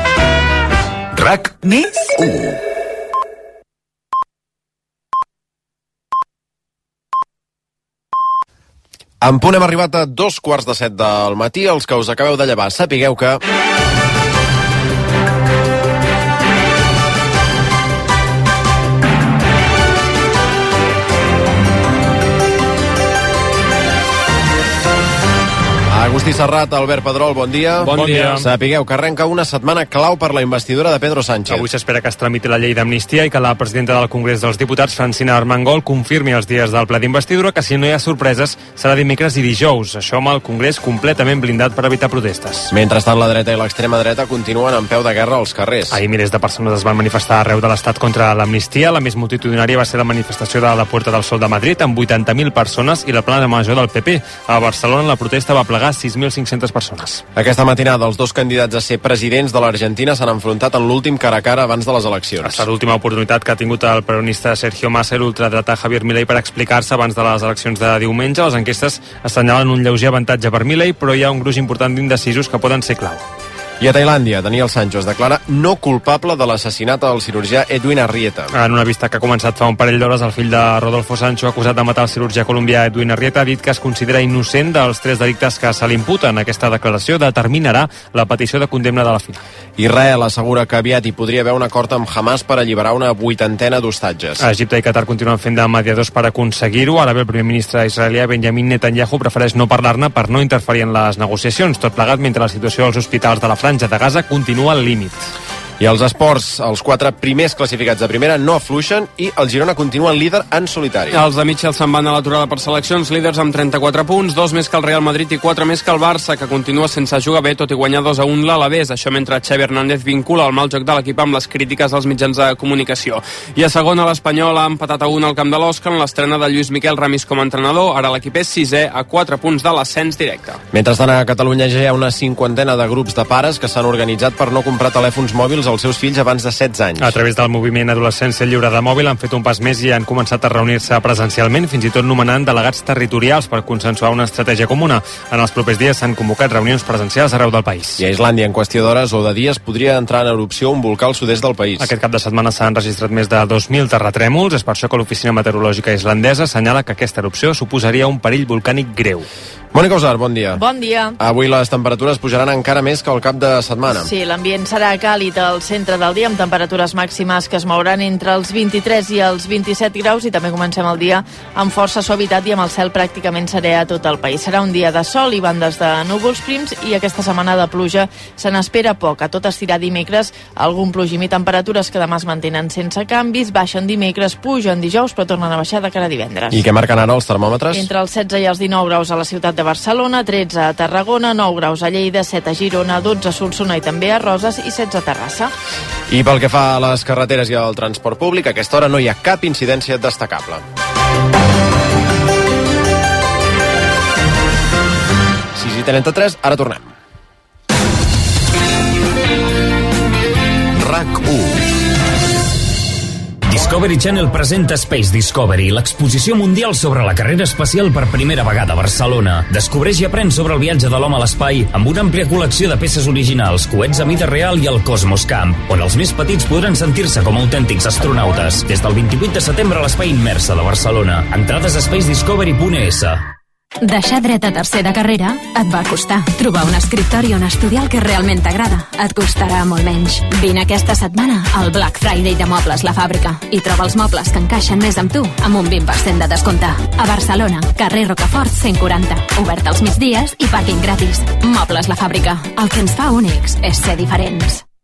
Speaker 24: RAC+1.
Speaker 4: En punt hem arribat a 2:15 del matí. Els que us acabeu de llevar, sapigueu que... Agustí Serrat, Albert Pedrol, bon dia.
Speaker 5: Bon dia.
Speaker 4: Sapigueu que arrenca una setmana clau per la investidura de Pedro Sánchez.
Speaker 5: Avui s'espera que es tramiti la llei d'amnistia i que la presidenta del Congrés dels Diputats, Francina Armengol, confirmi els dies del ple d'investidura, que si no hi ha sorpreses serà dimecres i dijous. Això amb el Congrés completament blindat per evitar protestes.
Speaker 4: Mentrestant, la dreta i l'extrema dreta continuen en peu de guerra als carrers.
Speaker 5: Ahir milers de persones es van manifestar arreu de l'Estat contra l'amnistia. La més multitudinària va ser la manifestació de la Puerta del Sol de Madrid, amb 80.000 persones, i la plana major del PP. A Barcelona la protesta va plegar 6.500 persones.
Speaker 4: Aquesta matinada, els dos candidats a ser presidents de l'Argentina s'han enfrontat en l'últim cara a cara abans de les eleccions.
Speaker 5: Ha estat l'última oportunitat que ha tingut el peronista Sergio Massa i l'ultradretà Javier Milei per explicar-se abans de les eleccions de diumenge. Les enquestes assenyalen un lleuger avantatge per Milei, però hi ha un gruix important d'indecisos que poden ser clau.
Speaker 4: I a Tailàndia, Daniel Sancho es declara no culpable de l'assassinat del cirurgià Edwin Arrieta.
Speaker 5: En una vista que ha començat fa un parell d'hores, el fill de Rodolfo Sancho, acusat de matar el cirurgià colombià Edwin Arrieta, ha dit que es considera innocent dels 3 delictes que se li imputen. Aquesta declaració determinarà la petició de condemna de la final.
Speaker 4: Israel assegura que aviat hi podria haver un acord amb Hamas per alliberar una 80ena d'hostatges.
Speaker 5: Egipte i Qatar continuen fent de mediadors per aconseguir-ho. Ara bé, el primer ministre israelià Benjamin Netanyahu prefereix no parlar-ne per no interferir en les negociacions, tot plegat mentre la situació als hospitals de la Franja de Gaza continua al límit.
Speaker 4: I els esports, els 4 primers classificats de primera no afluixen i el Girona continua líder en solitari.
Speaker 12: Els de Mitchell se'n van a l'aturada per seleccions, líders amb 34 punts, 2 més que el Real Madrid i 4 més que el Barça, que continua sense jugar bé, tot i guanyar 2-1 l'Alavés. Això mentre Xavi Hernández vincula el mal joc de l'equip amb les crítiques als mitjans de comunicació. I a segona, l'Espanyol ha empatat a 1 al camp de l'Osca en l'estrena de Lluís Miquel Ramis com a entrenador. Ara l'equip és 6è a 4 punts de l'ascens directe.
Speaker 4: Mentrestant, a Catalunya ja hi ha una 50ena de grups de pares que s'han organitzat per no comprar telèfons mòbils als seus fills abans de 16 anys.
Speaker 5: A través del moviment Adolescència Lliure de Mòbil han fet un pas més i han començat a reunir-se presencialment, fins i tot nomenant delegats territorials per consensuar una estratègia comuna. En els propers dies s'han convocat reunions presencials arreu del país.
Speaker 4: I a Islàndia, en qüestió d'hores o de dies, podria entrar en erupció un volcà al sud-est del país.
Speaker 5: Aquest cap de setmana s'han registrat més de 2.000 terratrèmols. És per això que l'Oficina Meteorològica Islandesa assenyala que aquesta erupció suposaria un perill volcànic greu.
Speaker 4: Mònica Usar, bon dia.
Speaker 15: Bon dia.
Speaker 4: Avui les temperatures pujaran encara més que al cap de setmana.
Speaker 15: Sí, l'ambient serà càlid al centre del dia, amb temperatures màximes que es mouran entre els 23 i els 27 graus, i també comencem el dia amb força suavitat i amb el cel pràcticament serè a tot el país. Serà un dia de sol i bandes de núvols prims, i aquesta setmana de pluja se n'espera poc. A tot estirar dimecres algun plogim i temperatures que demà es mantenen sense canvis, baixen dimecres, pugen dijous, però tornen a baixar de cara a divendres.
Speaker 4: I què marquen ara els termòmetres?
Speaker 15: Entre els 16 i els 19 graus a la ciutat de Barcelona, 13 a Tarragona, 9 graus a Lleida, 7 a Girona, 12 a Solsona i també a Roses i 16 a Terrassa.
Speaker 4: I pel que fa a les carreteres i al transport públic, a aquesta hora no hi ha cap incidència destacable. 6:33, ara tornem.
Speaker 23: RAC1.
Speaker 6: Discovery Channel presenta Space Discovery, l'exposició mundial sobre la carrera espacial per primera vegada a Barcelona. Descobreix i aprèn sobre el viatge de l'home a l'espai amb una àmplia col·lecció de peces originals, coets a mida real i el Cosmos Camp, on els més petits podran sentir-se com autèntics astronautes. Des del 28 de setembre a l'Espai Immersa de Barcelona. Entrades a spacediscovery.es.
Speaker 7: Deixar dret a tercer de carrera et va costar. Trobar un escriptori on estudiar el que realment t'agrada et costarà molt menys. Vine aquesta setmana al Black Friday de Mobles La Fàbrica i troba els mobles que encaixen més amb tu amb un 20% de descompte. A Barcelona, carrer Rocafort 140. Obert als migdies i pàrquing gratis. Mobles La Fàbrica. El que ens fa únics és ser diferents.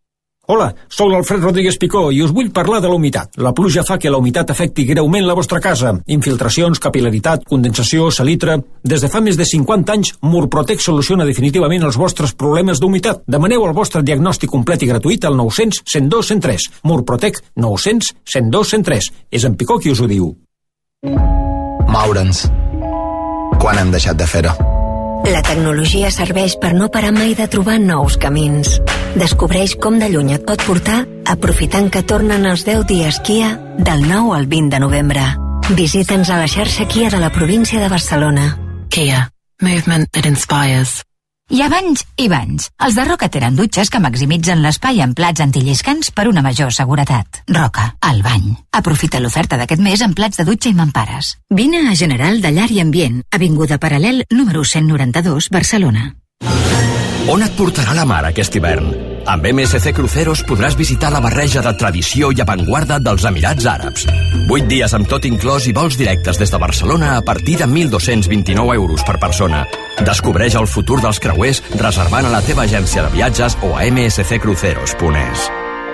Speaker 3: Hola, sóc l'Alfred Rodríguez Picó i us vull parlar de la humitat. La pluja fa que la humitat afecti greument la vostra casa. Infiltracions, capil·laritat, condensació, salitre... Des de fa més de 50 anys, Murprotec soluciona definitivament els vostres problemes d'humitat. Demaneu el vostre diagnòstic complet i gratuït al 900 102 103. Murprotec 900 102 103. És en Picó qui us ho diu.
Speaker 8: Moure'ns. Quan hem deixat de fer-ho?
Speaker 21: La tecnologia serveix per no parar mai de trobar nous camins. Descobreix com de lluny et pot portar aprofitant que tornen els 10 dies Kia del 9 al 20 de novembre. Visita'ns a la xarxa Kia de la província de Barcelona.
Speaker 9: Kia. Movement that inspires. Hi ha banys i banys. Els de Roca tenen dutxes que maximitzen l'espai en plats antilliscants per una major seguretat. Roca, el bany. Aprofita l'oferta d'aquest mes en plats de dutxa i mampares.
Speaker 21: Vine a General de Llar i Ambient, avinguda Paral·lel número 192, Barcelona.
Speaker 10: On et portarà la mar aquest hivern? Amb MSC Cruceros podràs visitar la barreja de tradició i avantguarda dels Emirats Àrabs. 8 dies amb tot inclòs i vols directes des de Barcelona a partir de 1.229 euros per persona. Descobreix el futur dels creuers reservant a la teva agència de viatges o a msccruceros.es.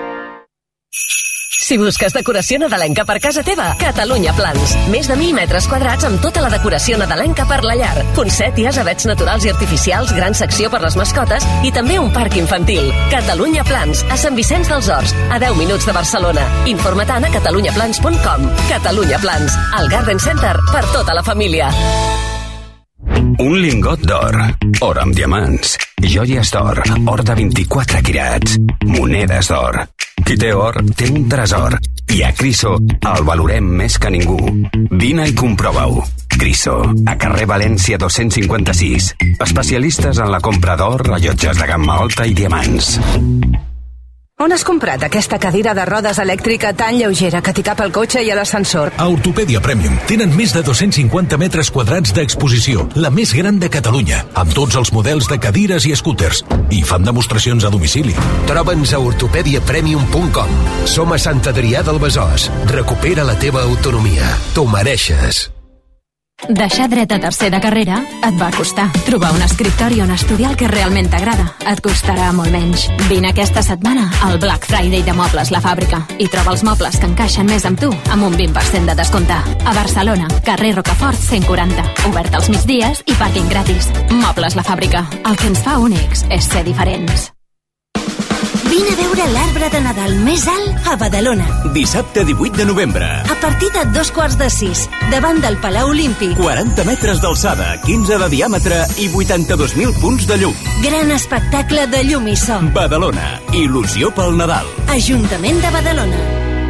Speaker 11: Si busques decoració nadalenca per casa teva, Catalunya Plans. Més de 1.000 metres quadrats amb tota la decoració nadalenca per la llar. Poncèties, avets naturals i artificials, gran secció per les mascotes i també un parc infantil. Catalunya Plans, a Sant Vicenç dels Horts, a 10 minuts de Barcelona. Informa-te'n a catalunyaplans.com. Catalunya Plans, el Garden Center per tota la família.
Speaker 23: Un lingot d'or, or amb diamants, joies d'or, or de 24 quirats, monedes d'or. Qui té or, té un tresor. I a Criso el valorem més que ningú. Vine i comprova-ho. Criso, a carrer València 256. Especialistes en la compra d'or, rellotges de gamma alta i diamants.
Speaker 13: On has comprat aquesta cadira de rodes elèctrica tan lleugera que t'hi cap al cotxe i a l'ascensor?
Speaker 24: A Ortopèdia Premium tenen més de 250 metres quadrats d'exposició, la més gran de Catalunya, amb tots els models de cadires i scooters. I fan demostracions a domicili.
Speaker 10: Troba'ns a ortopediapremium.com. Som a Sant Adrià del Besòs. Recupera la teva autonomia. T'ho mereixes.
Speaker 7: Deixar dret a tercer de carrera et va costar. Trobar un escriptori on estudiar el que realment t'agrada et costarà molt menys. Vine aquesta setmana al Black Friday de Mobles La Fàbrica i troba els mobles que encaixen més amb tu amb un 20% de descompte. A Barcelona, carrer Rocafort 140. Obert als migdies i pàrquing gratis. Mobles La Fàbrica. El que ens fa únics és ser diferents.
Speaker 21: Vine a veure l'arbre de Nadal més alt a Badalona.
Speaker 26: Dissabte 18 de novembre.
Speaker 21: A partir de 5:45, davant del Palau Olímpic.
Speaker 26: 40 metres d'alçada, 15 de diàmetre i 82.000 punts de llum.
Speaker 21: Gran espectacle de llum i so.
Speaker 26: Badalona, il·lusió pel Nadal.
Speaker 21: Ajuntament de Badalona.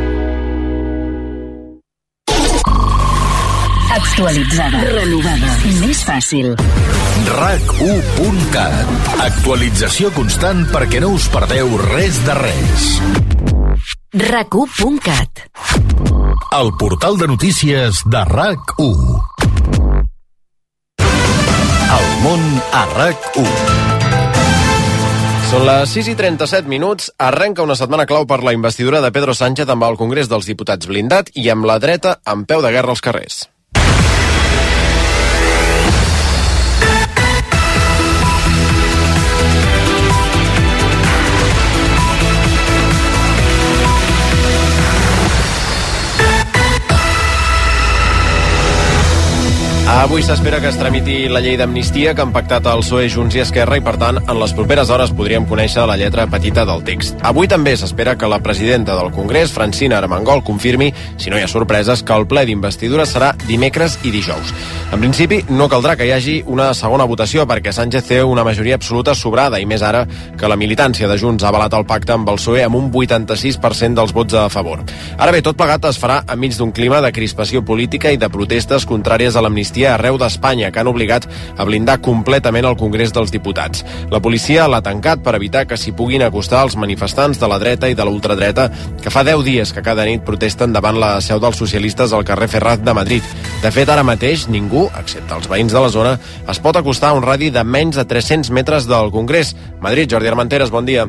Speaker 21: Actualitzada. Renovada. Més fàcil.
Speaker 24: RAC1.cat. Actualització constant perquè no us perdeu res de res.
Speaker 21: RAC1.cat.
Speaker 24: El portal de notícies de RAC1. El món a RAC1.
Speaker 4: Són les 6:37. Arrenca una setmana clau per la investidura de Pedro Sánchez amb el Congrés dels Diputats blindat i amb la dreta en peu de guerra als carrers. Avui s'espera que es tramiti la llei d'amnistia que han pactat el PSOE, Junts i Esquerra i, per tant, en les properes hores podríem conèixer la lletra petita del text. Avui també s'espera que la presidenta del Congrés, Francina Armengol, confirmi, si no hi ha sorpreses, que el ple d'investidura serà dimecres i dijous. En principi, no caldrà que hi hagi una segona votació perquè Sánchez té una majoria absoluta sobrada i més ara que la militància de Junts ha avalat el pacte amb el PSOE amb un 86% dels vots a favor. Ara bé, tot plegat es farà enmig d'un clima de crispació política i de protestes contràries a l'amnistia arreu d'Espanya, que han obligat a blindar completament el Congrés dels Diputats. La policia l'ha tancat per evitar que s'hi puguin acostar els manifestants de la dreta i de la ultradreta que fa 10 dies que cada nit protesten davant la seu dels socialistes al carrer Ferraz de Madrid. De fet, ara mateix ningú, excepte els veïns de la zona, es pot acostar a un radi de menys de 300 metres del Congrés. Madrid, Jordi Armenteres, bon dia.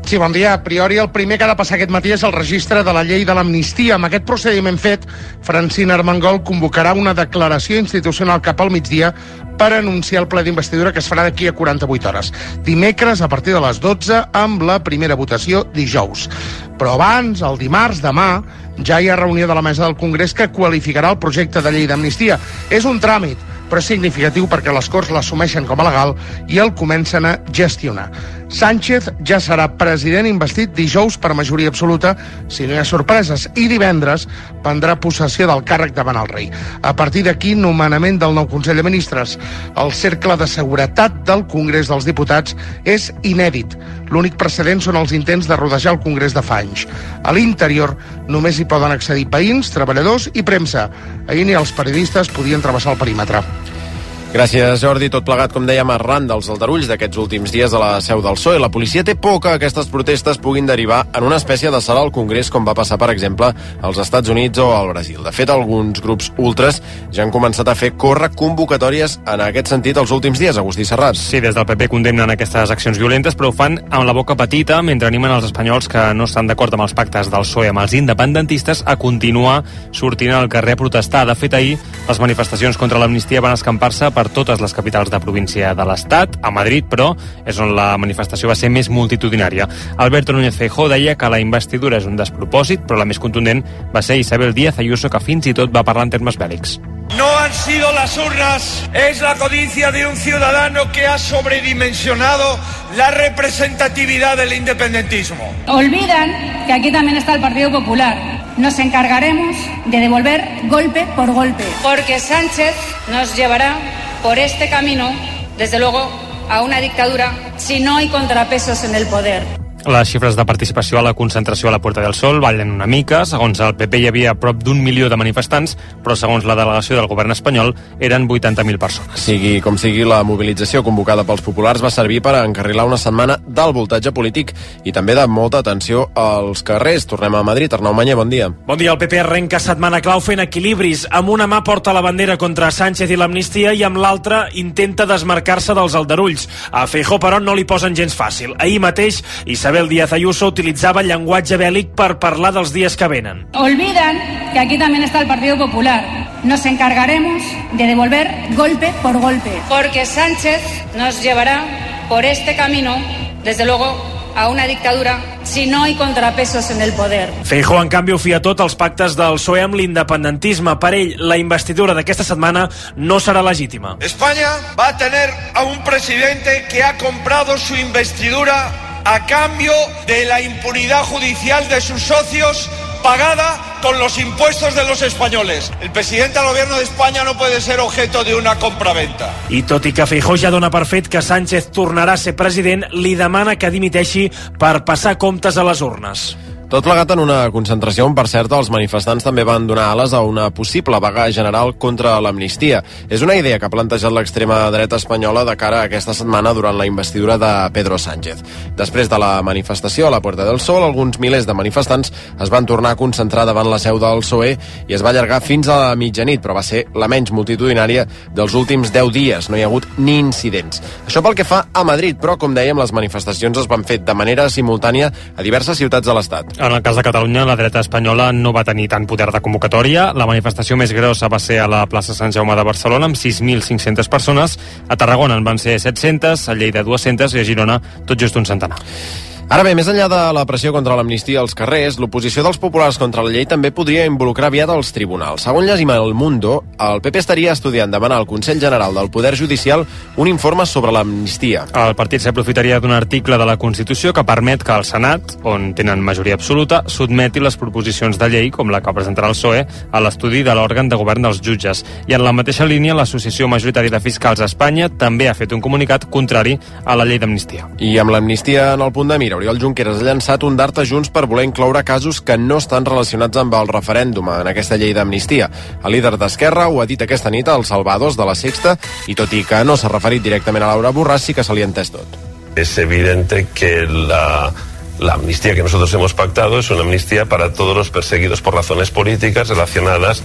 Speaker 2: Sí, bon dia. A priori, el primer que ha de passar aquest matí és el registre de la llei de l'amnistia. Amb aquest procediment fet, Francina Armengol convocarà una declaració institucional cap al migdia per anunciar el ple d'investidura que es farà d'aquí a 48 hores. Dimecres, a partir de les 12, amb la primera votació dijous. Però abans, el dimarts, demà, ja hi ha reunió de la mesa del Congrés que qualificarà el projecte de llei d'amnistia. És un tràmit, però és significatiu perquè les Corts l'assumeixen com a legal i el comencen a gestionar. Sánchez ja serà president investit dijous per majoria absoluta, si no hi ha sorpreses, i divendres prendrà possessió del càrrec davant el rei. A partir d'aquí, nomenament del nou Consell de Ministres. El cercle de seguretat del Congrés dels Diputats és inèdit. L'únic precedent són els intents de rodejar el Congrés de fa anys. A l'interior només hi poden accedir veïns, treballadors i premsa. Ahir ni els periodistes podien travessar el perímetre.
Speaker 4: Gràcies, Jordi. Tot plegat, com dèiem, arran dels aldarulls d'aquests últims dies a la seu del PSOE. La policia té por que aquestes protestes puguin derivar en una espècie d'assalt al Congrés, com va passar, per exemple, als Estats Units o al Brasil. De fet, alguns grups ultres ja han començat a fer córrer convocatòries en aquest sentit els últims dies. Agustí Serrat.
Speaker 5: Sí, des del PP condemnen aquestes accions violentes, però ho fan amb la boca petita, mentre animen els espanyols que no estan d'acord amb els pactes del PSOE amb els independentistes a continuar sortint al carrer a protestar. De fet, ahir les manifestacions contra l'amnistia van escampar-se per totes les capitals de província de l'Estat. A Madrid, però, és on la manifestació va ser més multitudinària. Alberto Núñez Feijóo deia que la investidura és un despropòsit, però la més contundent va ser Isabel Díaz Ayuso, que fins i tot va parlar en termes bèl·lics.
Speaker 14: No han sido las urnas, es la codicia de un ciudadano que ha sobredimensionado la representatividad del independentismo.
Speaker 16: Olvidan que aquí también está el Partido Popular. Nos encargaremos de devolver golpe por golpe, porque Sánchez nos llevará por este camino, desde luego, a una dictadura si no hay contrapesos en el poder.
Speaker 5: Les xifres de participació a la concentració a la Puerta del Sol ballen una mica. Segons el PP hi havia prop d'1 milió de manifestants, però segons la delegació del govern espanyol eren 80.000 persones.
Speaker 4: Sigui com sigui, la mobilització convocada pels populars va servir per encarrilar una setmana del voltatge polític i també de molta atenció als carrers. Tornem a Madrid. Arnau Manyer, bon dia.
Speaker 17: Bon dia. El PP arrenca setmana clau fent equilibris. Amb una mà porta la bandera contra Sánchez i l'amnistia i amb l'altra intenta desmarcar-se dels aldarulls. A Feijóo, però, no li posen gens fàcil. Ahir mateix, Isabel Díaz Ayuso utilitzava llenguatge bèl·lic per parlar dels dies que venen.
Speaker 16: Olvidan que aquí también está el Partido Popular. Nos encargaremos de devolver golpe por golpe, porque Sánchez nos llevará por este camino, desde luego, a una dictadura si no hay contrapesos en el poder.
Speaker 17: Feijóo, en canvi, ho fia tot als pactes del PSOE amb l'independentisme. Per ell, la investidura d'aquesta setmana no serà legítima.
Speaker 14: España va a tener a un presidente que ha comprado su investidura a cambio de la impunidad judicial de sus socios, pagada con los impuestos de los españoles. El presidente del gobierno de España no puede ser objeto de una compraventa.
Speaker 17: I tot i que Feijóo ja dona per fet que Sánchez tornarà a ser president, li demana que dimiteixi per passar comptes a les urnes.
Speaker 4: Tot plegat en una concentració on, per cert, els manifestants també van donar ales a una possible vaga general contra l'amnistia. És una idea que ha plantejat l'extrema dreta espanyola de cara a aquesta setmana durant la investidura de Pedro Sánchez. Després de la manifestació a la Puerta del Sol, alguns milers de manifestants es van tornar a concentrar davant la seu del PSOE i es va allargar fins a la mitjanit, però va ser la menys multitudinària dels últims 10 dies. No hi ha hagut ni incidents. Això pel que fa a Madrid, però, com dèiem, les manifestacions es van fer de manera simultània a diverses ciutats de l'Estat.
Speaker 5: En el cas de Catalunya, la dreta espanyola no va tenir tant poder de convocatòria. La manifestació més grossa va ser a la plaça Sant Jaume de Barcelona, amb 6.500 persones. A Tarragona en van ser 700, a Lleida 200 i a Girona tot just un centenar.
Speaker 4: Ara bé, més enllà de la pressió contra l'amnistia als carrers, l'oposició dels populars contra la llei també podria involucrar aviat els tribunals. Segons llegim El Mundo, el PP estaria estudiant demanar al Consell General del Poder Judicial un informe sobre l'amnistia.
Speaker 5: El partit s'aprofitaria d'un article de la Constitució que permet que el Senat, on tenen majoria absoluta, sotmeti les proposicions de llei, com la que presentarà el PSOE, a l'estudi de l'òrgan de govern dels jutges. I en la mateixa línia, l'Associació Majoritària de Fiscals a Espanya també ha fet un comunicat contrari a la llei d'amnistia.
Speaker 4: I amb l'amnistia en el punt de mira, Oriol Junqueras ha llançat un dart a Junts per voler incloure casos que no estan relacionats amb el referèndum en aquesta llei d'amnistia. El líder d'Esquerra ho ha dit aquesta nit als Salvados de la Sexta i tot i que no s'ha referit directament a Laura Borràs, sí que se li ha entès tot.
Speaker 19: Es evidente que la amnistía que nosotros hemos pactado es una amnistía para todos los perseguidos por razones políticas relacionadas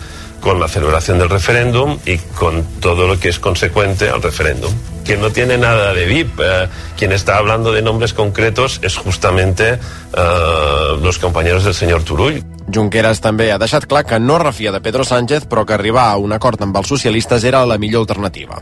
Speaker 19: con la celebración del referéndum y con todo lo que es consecuente al referéndum. Que no tiene nada de VIP. Quien está hablando de nombres concretos es justamente los compañeros del señor Turull.
Speaker 4: Junqueras també ha deixat clar que no refia de Pedro Sánchez, però que arribar a un acord amb els socialistes era la millor alternativa.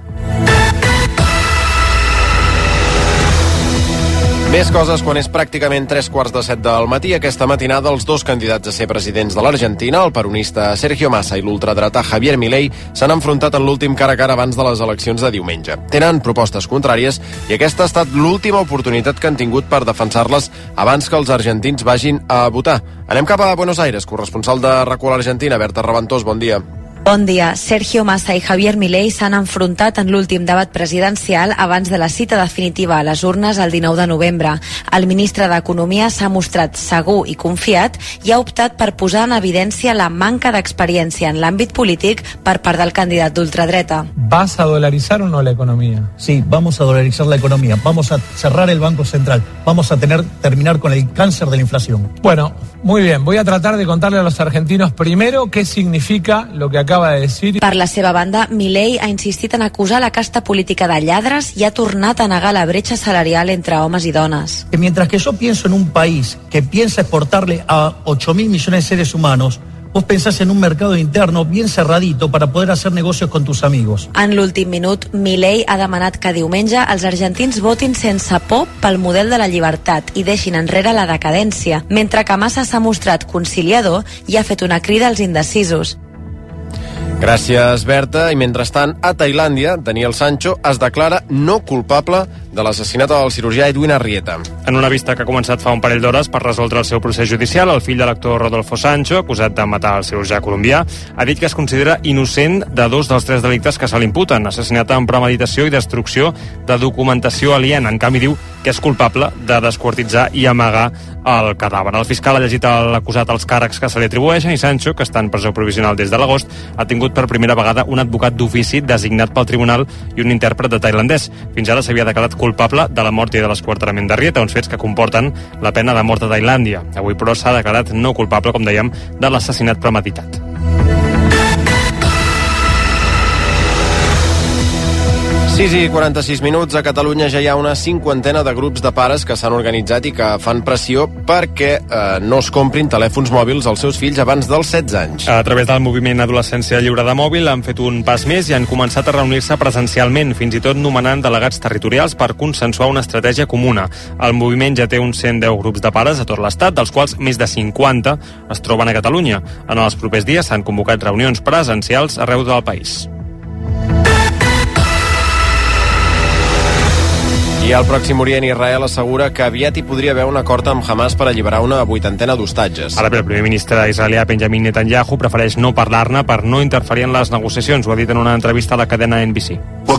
Speaker 4: Més coses quan és pràcticament 3:15 del matí. Aquesta matinada els dos candidats a ser presidents de l'Argentina, el peronista Sergio Massa i l'ultradretà Javier Milei, s'han enfrontat en l'últim cara a cara abans de les eleccions de diumenge. Tenen propostes contràries i aquesta ha estat l'última oportunitat que han tingut per defensar-les abans que els argentins vagin a votar. Anem cap a Buenos Aires, corresponsal de RAC1 a l'Argentina, Berta Reventós, bon dia.
Speaker 1: Bon dia. Sergio Massa i Javier Milei s'han enfrontat en l'últim debat presidencial abans de la cita definitiva a les urnes el 19 de novembre. El ministre d'Economia s'ha mostrat segur i confiat i ha optat per posar en evidència la manca d'experiència en l'àmbit polític per part del candidat d'ultradreta.
Speaker 12: ¿Vas a dolarizar o no la economía? Sí, vamos a dolarizar la economía. Vamos a cerrar el Banco Central. Vamos a terminar con el cáncer de la inflación. Bueno, muy bien. Voy a tratar de contarle a los argentinos primero qué significa lo que acaba de decir.
Speaker 1: Per la seva banda, Milei ha insistit en acusar la casta política de lladres i ha tornat a negar la bretxa salarial entre homes i dones.
Speaker 12: Mientras que yo pienso en un país que piensa exportarle a 8.000 millones de seres humanos, vos pensás en un mercado interno bien cerradito para poder hacer negocios con tus amigos.
Speaker 1: En l'últim minut, Milei ha demanat que diumenge els argentins votin sense por pel model de la llibertat i deixin enrere la decadència, mentre que Massa s'ha mostrat conciliador i ha fet una crida als indecisos.
Speaker 4: Gràcies, Berta. I mentrestant, a Tailàndia, Daniel Sancho es declara no culpable de l'assassinat del cirurgià Edwin Arrieta.
Speaker 5: En una vista que ha començat fa un parell d'hores per resoldre el seu procés judicial, el fill de l'actor Rodolfo Sancho, acusat de matar el cirurgià colombià, ha dit que es considera innocent de 2 dels 3 delictes que se l'imputen: assassinat amb premeditació i destrucció de documentació aliena. En canvi, diu que és culpable de desquartitzar i amagar el cadàver. El fiscal ha llegit a l'acusat els càrrecs que se li atribueixen i Sancho, que està en presó provisional des de l'agost, ha tingut per primera vegada un advocat d'ofici designat pel tribunal i un intèrpret de tailandès. Fins ara s'havia declarat culpable de la mort i de l'esquarterament d'Arrieta, uns fets que comporten la pena de mort a Tailàndia. Avui, però, s'ha declarat no culpable, com dèiem, de l'assassinat premeditat.
Speaker 4: 6:46. A Catalunya ja hi ha una cinquantena de grups de pares que s'han organitzat i que fan pressió perquè no es comprin telèfons mòbils als seus fills abans dels 16 anys.
Speaker 5: A través del moviment Adolescència Lliure de Mòbil han fet un pas més i han començat a reunir-se presencialment, fins i tot nomenant delegats territorials per consensuar una estratègia comuna. El moviment ja té uns 110 grups de pares a tot l'estat, dels quals més de 50 es troben a Catalunya. En els propers dies s'han convocat reunions presencials arreu del país.
Speaker 4: I el Pròxim Orient, Israel assegura que aviat hi podria haver un acord amb Hamas per alliberar una 80ena d'hostatges.
Speaker 5: Ara bé, el primer ministre israelià Benjamin Netanyahu prefereix no parlar-ne per no interferir en les negociacions. Ho ha dit en una entrevista a la cadena NBC.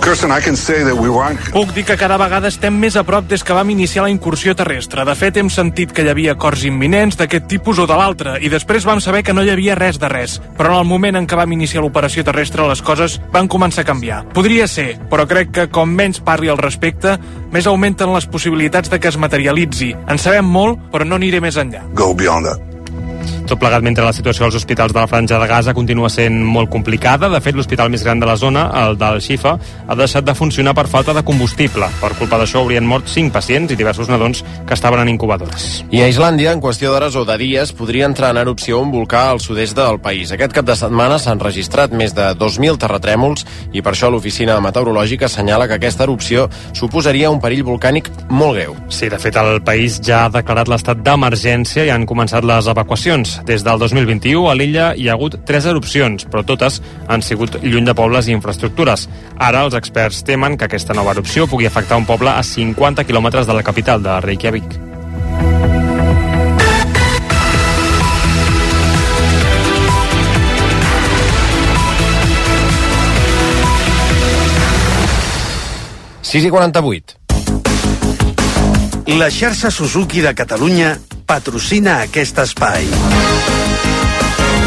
Speaker 18: Puc dir que cada vegada estem més a prop des que vam iniciar la incursió terrestre. De fet, hem sentit que hi havia acords imminents d'aquest tipus o de l'altre, i després vam saber que no hi havia res de res. Però en el moment en què vam iniciar l'operació terrestre, les coses van començar a canviar. Podria ser, però crec que com menys parli al respecte, més augmenten les possibilitats de que es materialitzi. En sabem molt, però no aniré més enllà.
Speaker 20: Go beyond that.
Speaker 5: Tot plegat mentre la situació als hospitals de la Franja de Gaza continua sent molt complicada. De fet, l'hospital més gran de la zona, el d'Al-Shifa, ha deixat de funcionar per falta de combustible. Per culpa d'això haurien mort 5 pacients i diversos nadons que estaven en incubadores.
Speaker 4: I a Islàndia, en qüestió d'hores o de dies, podria entrar en erupció un volcà al sud-est del país. Aquest cap de setmana s'han registrat més de 2.000 terratrèmols i per això l'oficina meteorològica assenyala que aquesta erupció suposaria un perill volcànic molt greu.
Speaker 5: Sí, de fet, el país ja ha declarat l'estat d'emergència i han començat les evacuacions. Des del 2021 a l'illa hi ha hagut 3 erupcions, però totes han sigut lluny de pobles i infraestructures. Ara els experts temen que aquesta nova erupció pugui afectar un poble a 50 quilòmetres de la capital, de Reykjavik.
Speaker 4: i 48.
Speaker 22: La xarxa Suzuki de Catalunya patrocina aquest espai.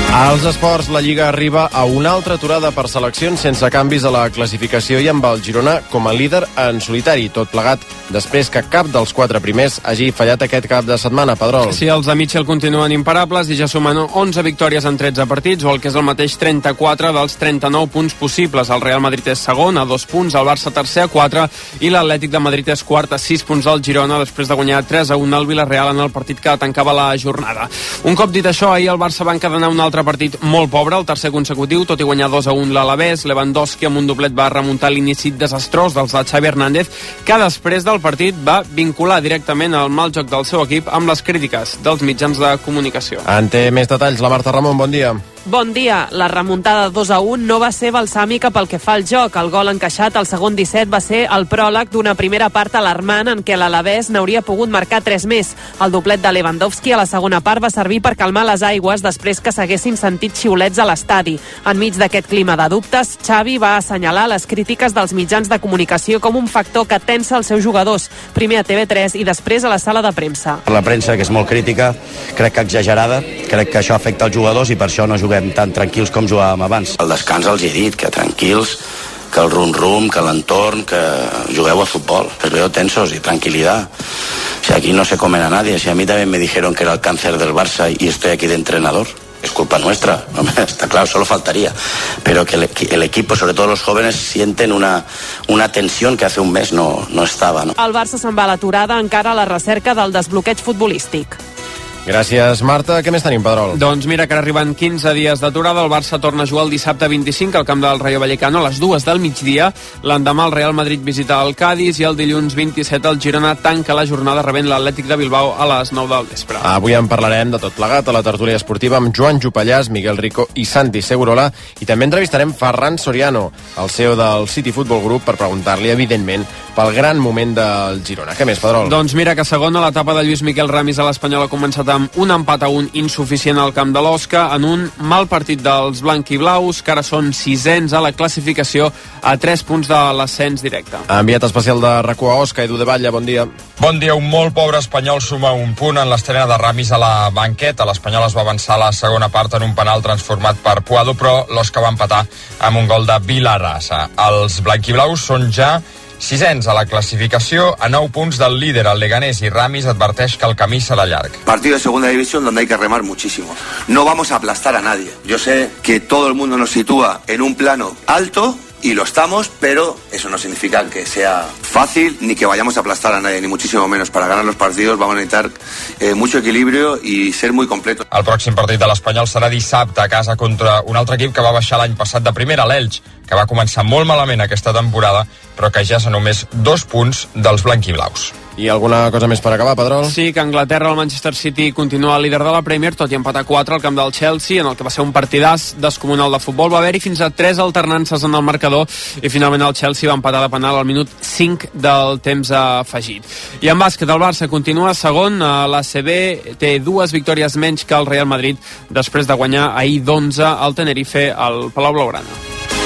Speaker 4: Als esports, la Lliga arriba a una altra aturada per seleccions sense canvis a la classificació i amb el Girona com a líder en solitari, tot plegat després que cap dels 4 primers hagi fallat aquest cap de setmana, Pedrol.
Speaker 3: Sí, els de Mitchell continuen imparables i ja sumen 11 victòries en 13 partits, o el que és el mateix 34 dels 39 punts possibles. El Real Madrid és segon a 2 punts, el Barça tercer a 4 i l'Atlètic de Madrid és quart a 6 punts del Girona després de guanyar 3-1 al Villarreal en el partit que tancava la jornada. Un cop dit això, ahir el Barça va encadenar un altre partit molt pobre, el tercer consecutiu, tot i guanyar 2-1 l'Alavés. Lewandowski amb un doblet va remuntar l'inici desastrós dels de Xavi Hernández, que després del partit va vincular directament el mal joc del seu equip amb les crítiques dels mitjans de comunicació.
Speaker 4: En té més detalls la Marta Ramon, bon dia.
Speaker 6: Bon dia. La remuntada 2-1 no va ser balsàmica pel que fa al joc. El gol encaixat al segon 17 va ser el pròleg d'una primera part alarmant en què l'Alavés n'hauria pogut marcar 3 més. El doblet de Lewandowski a la segona part va servir per calmar les aigües després que s'haguessin sentit xiulets a l'estadi. Enmig d'aquest clima de dubtes, Xavi va assenyalar les crítiques dels mitjans de comunicació com un factor que tensa els seus jugadors, primer a TV3 i després a la sala de premsa.
Speaker 15: La premsa, que és molt crítica, crec que exagerada, crec que això afecta els jugadors i per això no juguem tan tranquils com jugàvem abans.
Speaker 20: Al descans els he dit que tranquils, que el rum-rum, que l'entorn, que jugueu a futbol. Les veo tensos y tranquilidad. Si aquí no se comen a nadie, si a mí también me dijeron que era el cáncer del Barça y estoy aquí de entrenador. Es culpa nuestra, está claro, solo faltaría. Pero que el equipo, sobre todo los jóvenes, sienten una tensión que hace un mes no estaba. ¿No?
Speaker 6: El Barça se'n va a l'aturada encara a la recerca del desbloqueig futbolístic.
Speaker 4: Gràcies, Marta. Què més tenim, Pedrol?
Speaker 3: Doncs mira que arriben 15 dies d'aturada. El Barça torna a jugar el dissabte 25 al camp del Rayo Vallecano a les 2 del migdia. L'endemà el Real Madrid visita el Cádiz i el dilluns 27 el Girona tanca la jornada rebent l'Atlètic de Bilbao a les 9 del vespre.
Speaker 4: Avui en parlarem de tot plegat a la tertúlia esportiva amb Joan Jupallàs, Miguel Rico i Santi Segurola, i també entrevistarem Ferran Soriano, el CEO del City Football Group, per preguntar-li, evidentment, pel gran moment del Girona. Què més, Pedrol?
Speaker 3: Doncs mira que segona l'etapa de Lluís Miquel Ramis a l'Espanyol ha començat amb un empat a 1 insuficient al camp de l'Osca, en un mal partit dels blanquiblaus, que ara són 6ens a la classificació a 3 punts de l'ascens directe.
Speaker 4: Enviat especial de RAC1 a Osca, Edu de Batlle, bon dia.
Speaker 22: Bon dia. Un molt pobre Espanyol suma un punt en l'estrena de Ramis a la banqueta. L'Espanyol es va avançar a la segona part en un penal transformat per Puado, però l'Osca va empatar amb un gol de Vilarasa. Els blanquiblaus són ja 6ens a la clasificació, a 9 punts del líder, el Leganés, i Ramis adverteix que el camí serà llarg.
Speaker 25: Partido de segunda división donde hay que remar muchísimo. No vamos a aplastar a nadie. Yo sé que todo el mundo nos sitúa en un plano alto y lo estamos, pero eso no significa que sea fácil ni que vayamos a aplastar a nadie, ni muchísimo menos. Para ganar los partidos vamos a necesitar mucho equilibrio y ser muy completos.
Speaker 22: El pròxim partit de l'Espanyol serà dissabte a casa contra un altre equip que va baixar l'any passat de primera, l'Elx, que va començar molt malament aquesta temporada, però que ja s'ha només 2 punts dels blanquiblaus.
Speaker 4: I alguna cosa més per acabar, Pedrol?
Speaker 3: Sí, que a Anglaterra el Manchester City continua líder de la Premier, tot i empatar 4 al camp del Chelsea, en el que va ser un partidàs descomunal de futbol. Va haver-hi fins a 3 alternances en el marcador i finalment el Chelsea va empatar de penal al minut 5 del temps afegit. I en bàsquet, el Barça continua segon a l'ACB, té 2 victòries menys que el Real Madrid després de guanyar ahir d'11 al Tenerife al Palau Blaugrana.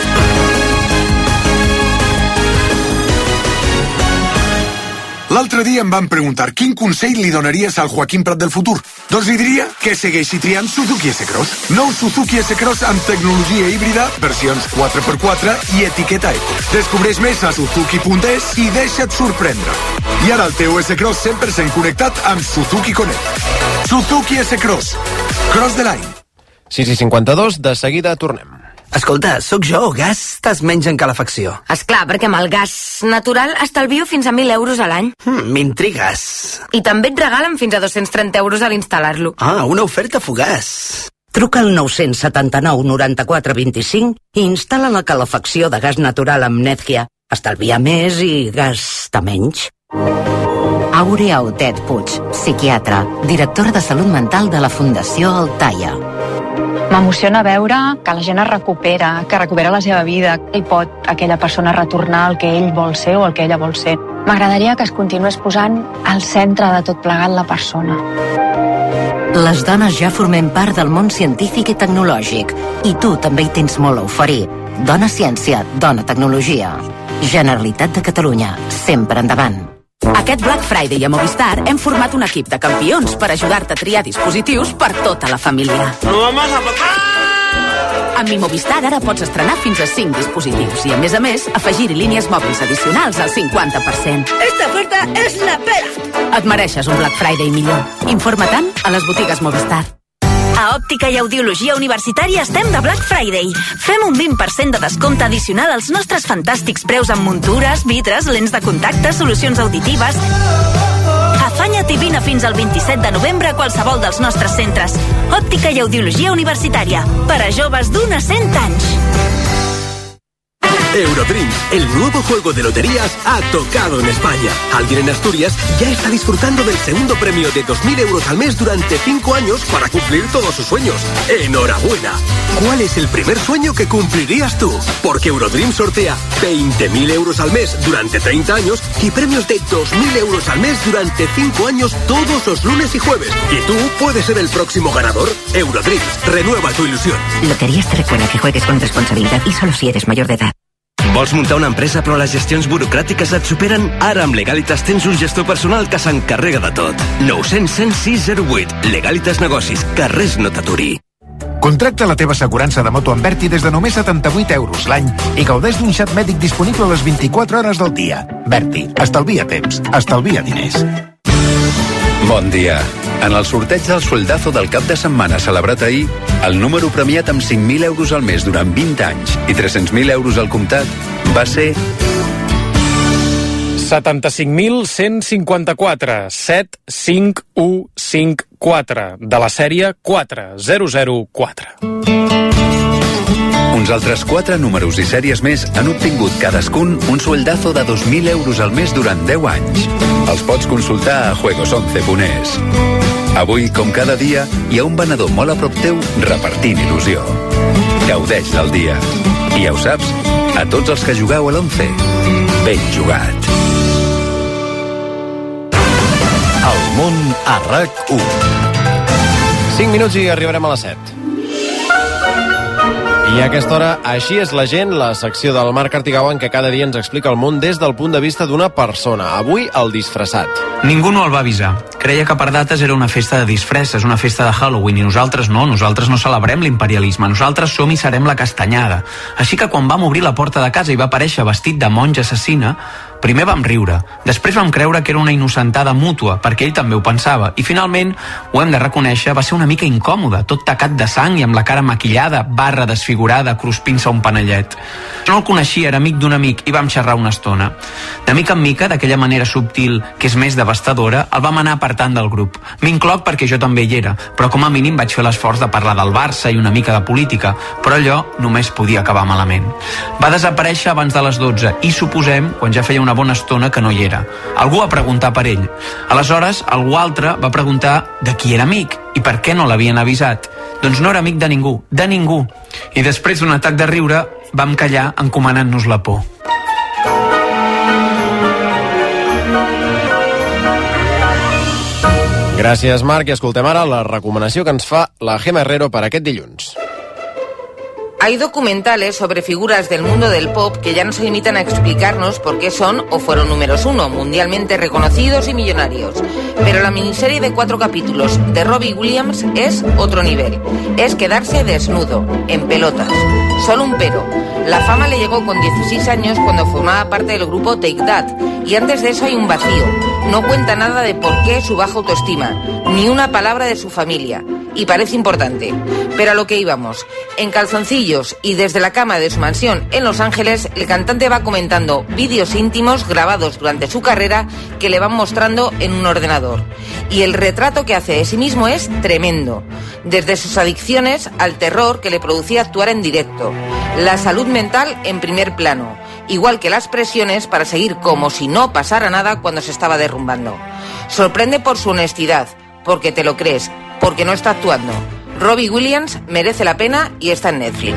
Speaker 27: L'altre dia em van preguntar quin consell li donaries al Joaquim Prat del futur. Doncs li diria que segueixi triant Suzuki S-Cross. Nou Suzuki S-Cross amb tecnologia híbrida, versions 4x4 i etiqueta eco. Descobreix més a suzuki.es i deixa't sorprendre. I ara el teu S-Cross 100% connectat amb Suzuki Connect. Suzuki S-Cross. Cross the line.
Speaker 4: 6:52, de seguida tornem.
Speaker 28: Escolta, sóc jo o gastes menys en calefacció?
Speaker 29: Esclar, perquè amb el gas natural estalvio fins a 1.000 euros a l'any.
Speaker 28: M'intrigues.
Speaker 29: I també et regalen fins a 230 euros a l'instal·lar-lo.
Speaker 28: Ah, una oferta fugaç.
Speaker 30: Truca al 979 94 25 i instal·la la calefacció de gas natural amb Netgia. Estalvia més i gasta menys.
Speaker 21: Àurea Otet Puig, psiquiatra, directora de Salut Mental de la Fundació Altaia.
Speaker 31: M'emociona veure que la gent es recupera, que recupera la seva vida, i pot aquella persona retornar al que ell vol ser o el que ella vol ser. M'agradaria que es continués posant al centre de tot plegat la persona.
Speaker 21: Les dones ja formem part del món científic i tecnològic, i tu també hi tens molt a oferir. Dona Ciència, Dona Tecnologia. Generalitat de Catalunya, sempre endavant.
Speaker 2: Aquest Black Friday a Movistar hem format un equip de campions per ajudar-te a triar dispositius per tota la família.
Speaker 7: ¡No vamos a tocar!
Speaker 2: Amb Mi Movistar ara pots estrenar fins a 5 dispositius i, a més, afegir-hi línies mòbils addicionals al 50%.
Speaker 7: Esta oferta es la pera!
Speaker 2: Et mereixes un Black Friday millor. Informa-te'n a les botigues Movistar.
Speaker 8: A Òptica i Audiologia Universitària estem de Black Friday. Fem un 20% de descompte addicional als nostres fantàstics preus en muntures, vidres, lents de contacte, solucions auditives. Afanya't i vine fins al 27 de novembre a qualsevol dels nostres centres. Òptica i Audiologia Universitària. Per a joves d'un a 100 anys.
Speaker 9: Eurodream, el nuevo juego de loterías, ha tocado en España. Alguien en Asturias ya está disfrutando del segundo premio de 2.000 euros al mes durante 5 años para cumplir todos sus sueños. ¡Enhorabuena! ¿Cuál es el primer sueño que cumplirías tú? Porque Eurodream sortea 20.000 euros al mes durante 30 años y premios de 2.000 euros al mes durante 5 años todos los lunes y jueves. ¿Y tú puedes ser el próximo ganador? Eurodream, renueva tu ilusión.
Speaker 21: Loterías te recuerda que juegues con responsabilidad y solo si eres mayor de edad.
Speaker 9: Vols muntar una empresa però les gestions burocràtiques et superen? Ara amb Legalitas tens un gestor personal que s'encarrega de tot. 900-106-08. Legalitas Negocis, que res no t'aturi.
Speaker 10: Contracta la teva assegurança de moto amb Berti des de només 78 euros l'any i gaudeix d'un xat mèdic disponible a les 24 hores del dia. Berti, estalvia temps, estalvia diners.
Speaker 11: Bon dia. En el sorteig del sueldazo del cap de setmana celebrat ahir, el número premiat amb 5.000 euros al mes durant 20 anys i 300.000 euros al comptat va ser
Speaker 17: 75.154 75154 de la sèrie 4004.
Speaker 11: Uns altres 4 números i sèries més han obtingut cadascun un sueldazo de 2.000 euros al mes durant 10 anys. Els pots consultar a juegos11.es. Avui, com cada dia, hi ha un venedor molt a prop teu repartint il·lusió. Gaudeix del dia. I ja ho saps, a tots els que jugueu a l'11, ben jugat.
Speaker 4: El món a RAC1. 5 minuts i arribarem a les 7. I a aquesta hora, així és la gent, la secció del Marc Artigau en què cada dia ens explica el món des del punt de vista d'una persona. Avui, el disfressat.
Speaker 13: Ningú no el va avisar. Creia que per dates era una festa de disfresses, una festa de Halloween, i nosaltres no celebrem l'imperialisme, nosaltres som i serem la castanyada. Així que quan vam obrir la porta de casa i va aparèixer vestit de monja assassina, primer vam riure, després vam creure que era una innocentada mútua, perquè ell també ho pensava, i finalment, ho hem de reconèixer, va ser una mica incòmode, tot tacat de sang i amb la cara maquillada, barra desfigurada, cruspint-se un panellet. No el coneixia, era amic d'un amic, i vam xerrar una estona. De mica en mica, d'aquella manera subtil, que és més devastadora, el vam anar apartant del grup. M'incloc perquè jo també hi era, però com a mínim vaig fer l'esforç de parlar del Barça i una mica de política, però allò només podia acabar malament. Va desaparèixer abans de les 12 i suposem, quan ja feia una bona estona, que no hi era. Algú va preguntar per ell. Aleshores, algú altre va preguntar de qui era amic i per què no l'havien avisat. Doncs no era amic de ningú, de ningú. I després d'un atac de riure, vam callar encomanant-nos la por.
Speaker 4: Gràcies, Marc, i escoltem ara la recomanació que ens fa la Gemma Herrero per aquest dilluns.
Speaker 16: Hay documentales sobre figuras del mundo del pop que ya no se limitan a explicarnos por qué son o fueron números 1, mundialmente reconocidos y millonarios. Pero la miniserie de 4 capítulos de Robbie Williams es otro nivel. Es quedarse desnudo, en pelotas. Solo un pero. La fama le llegó con 16 años cuando formaba parte del grupo Take That. Y antes de eso hay un vacío. No cuenta nada de por qué su baja autoestima, ni una palabra de su familia. Y parece importante. Pero a lo que íbamos. En calzoncillos y desde la cama de su mansión en Los Ángeles, el cantante va comentando vídeos íntimos grabados durante su carrera que le van mostrando en un ordenador. Y el retrato que hace de sí mismo es tremendo. Desde sus adicciones al terror que le producía actuar en directo. La salud mental en primer plano. Igual que las presiones para seguir como si no pasara nada cuando se estaba derrumbando. Sorprende por su honestidad, porque te lo crees, porque no está actuando. Robbie Williams merece la pena y está en Netflix.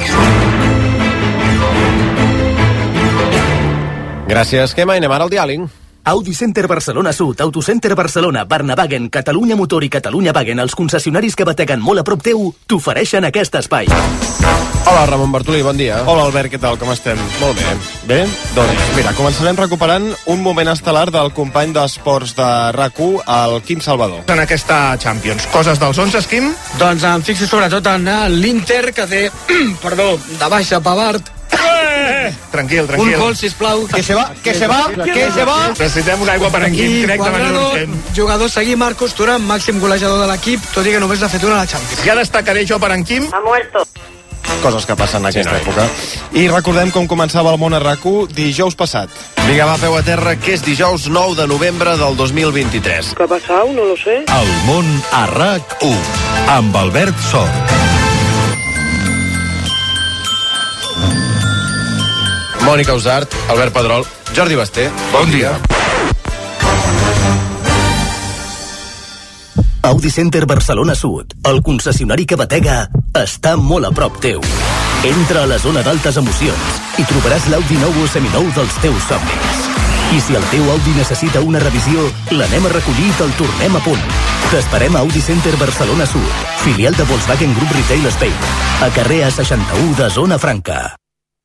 Speaker 4: Gràcies, Gemma, i anem ara al diàleg.
Speaker 23: Audi Center Barcelona Sud, Autocenter Barcelona, Barnavagen, Catalunya Motor i Catalunya Wagen, els concessionaris que bateguen molt a prop teu, t'ofereixen aquest espai.
Speaker 4: Hola, Ramon Bartolí, bon dia.
Speaker 1: Hola, Albert, què tal? Com estem?
Speaker 4: Molt bé.
Speaker 1: Bé? Doncs, mira, començarem recuperant un moment estel·lar del company d'esports de RAC1, el Quim Salvador.
Speaker 5: En aquesta Champions, coses dels 11, Quim?
Speaker 6: Doncs em fixo sobretot en l'Inter, que té, perdó, de baixa Pavard.
Speaker 5: Tranquil.
Speaker 6: Un gol, sisplau.
Speaker 5: Que se va. Necessitem una aigua per en Quim, crec de manera urgent.
Speaker 6: Jugador seguir Marcos Thuram, màxim golejador de l'equip, tot i que només l'ha fet una a la Champions.
Speaker 5: Ja destacaré jo per en Quim.
Speaker 7: Ha muerto.
Speaker 1: Coses que passen en aquesta època. I recordem com començava el món a RAC1 dijous passat.
Speaker 4: Vinga, va, peu a terra, que és dijous 9 de novembre del 2023.
Speaker 7: ¿Qué ha pasado? No lo sé.
Speaker 12: El món a RAC1, amb Albert Sort.
Speaker 4: Mònica Usart, Albert Pedrol, Jordi Basté.
Speaker 12: Bon dia.
Speaker 23: Audi Center Barcelona Sud, el concessionari que batega, està molt a prop teu. Entra a la zona d'altes emocions i trobaràs l'Audi nou o seminou dels teus somnis. I si el teu Audi necessita una revisió, l'anem a recollir i te'l tornem a punt. T'esperem a Audi Center Barcelona Sud, filial de Volkswagen Group Retail Spain, a carrer A61 de Zona Franca.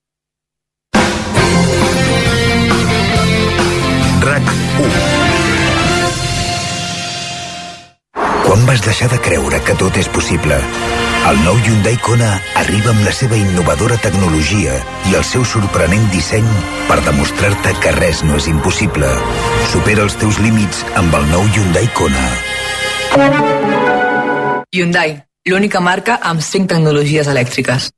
Speaker 12: RAC1. Quan vas deixar de creure que tot és possible? El nou Hyundai Kona arriba amb la seva innovadora tecnologia i el seu sorprenent disseny per demostrar-te que res no és impossible. Supera els teus límits amb el nou Hyundai Kona.
Speaker 14: Hyundai, l'única marca amb 5 tecnologies elèctriques.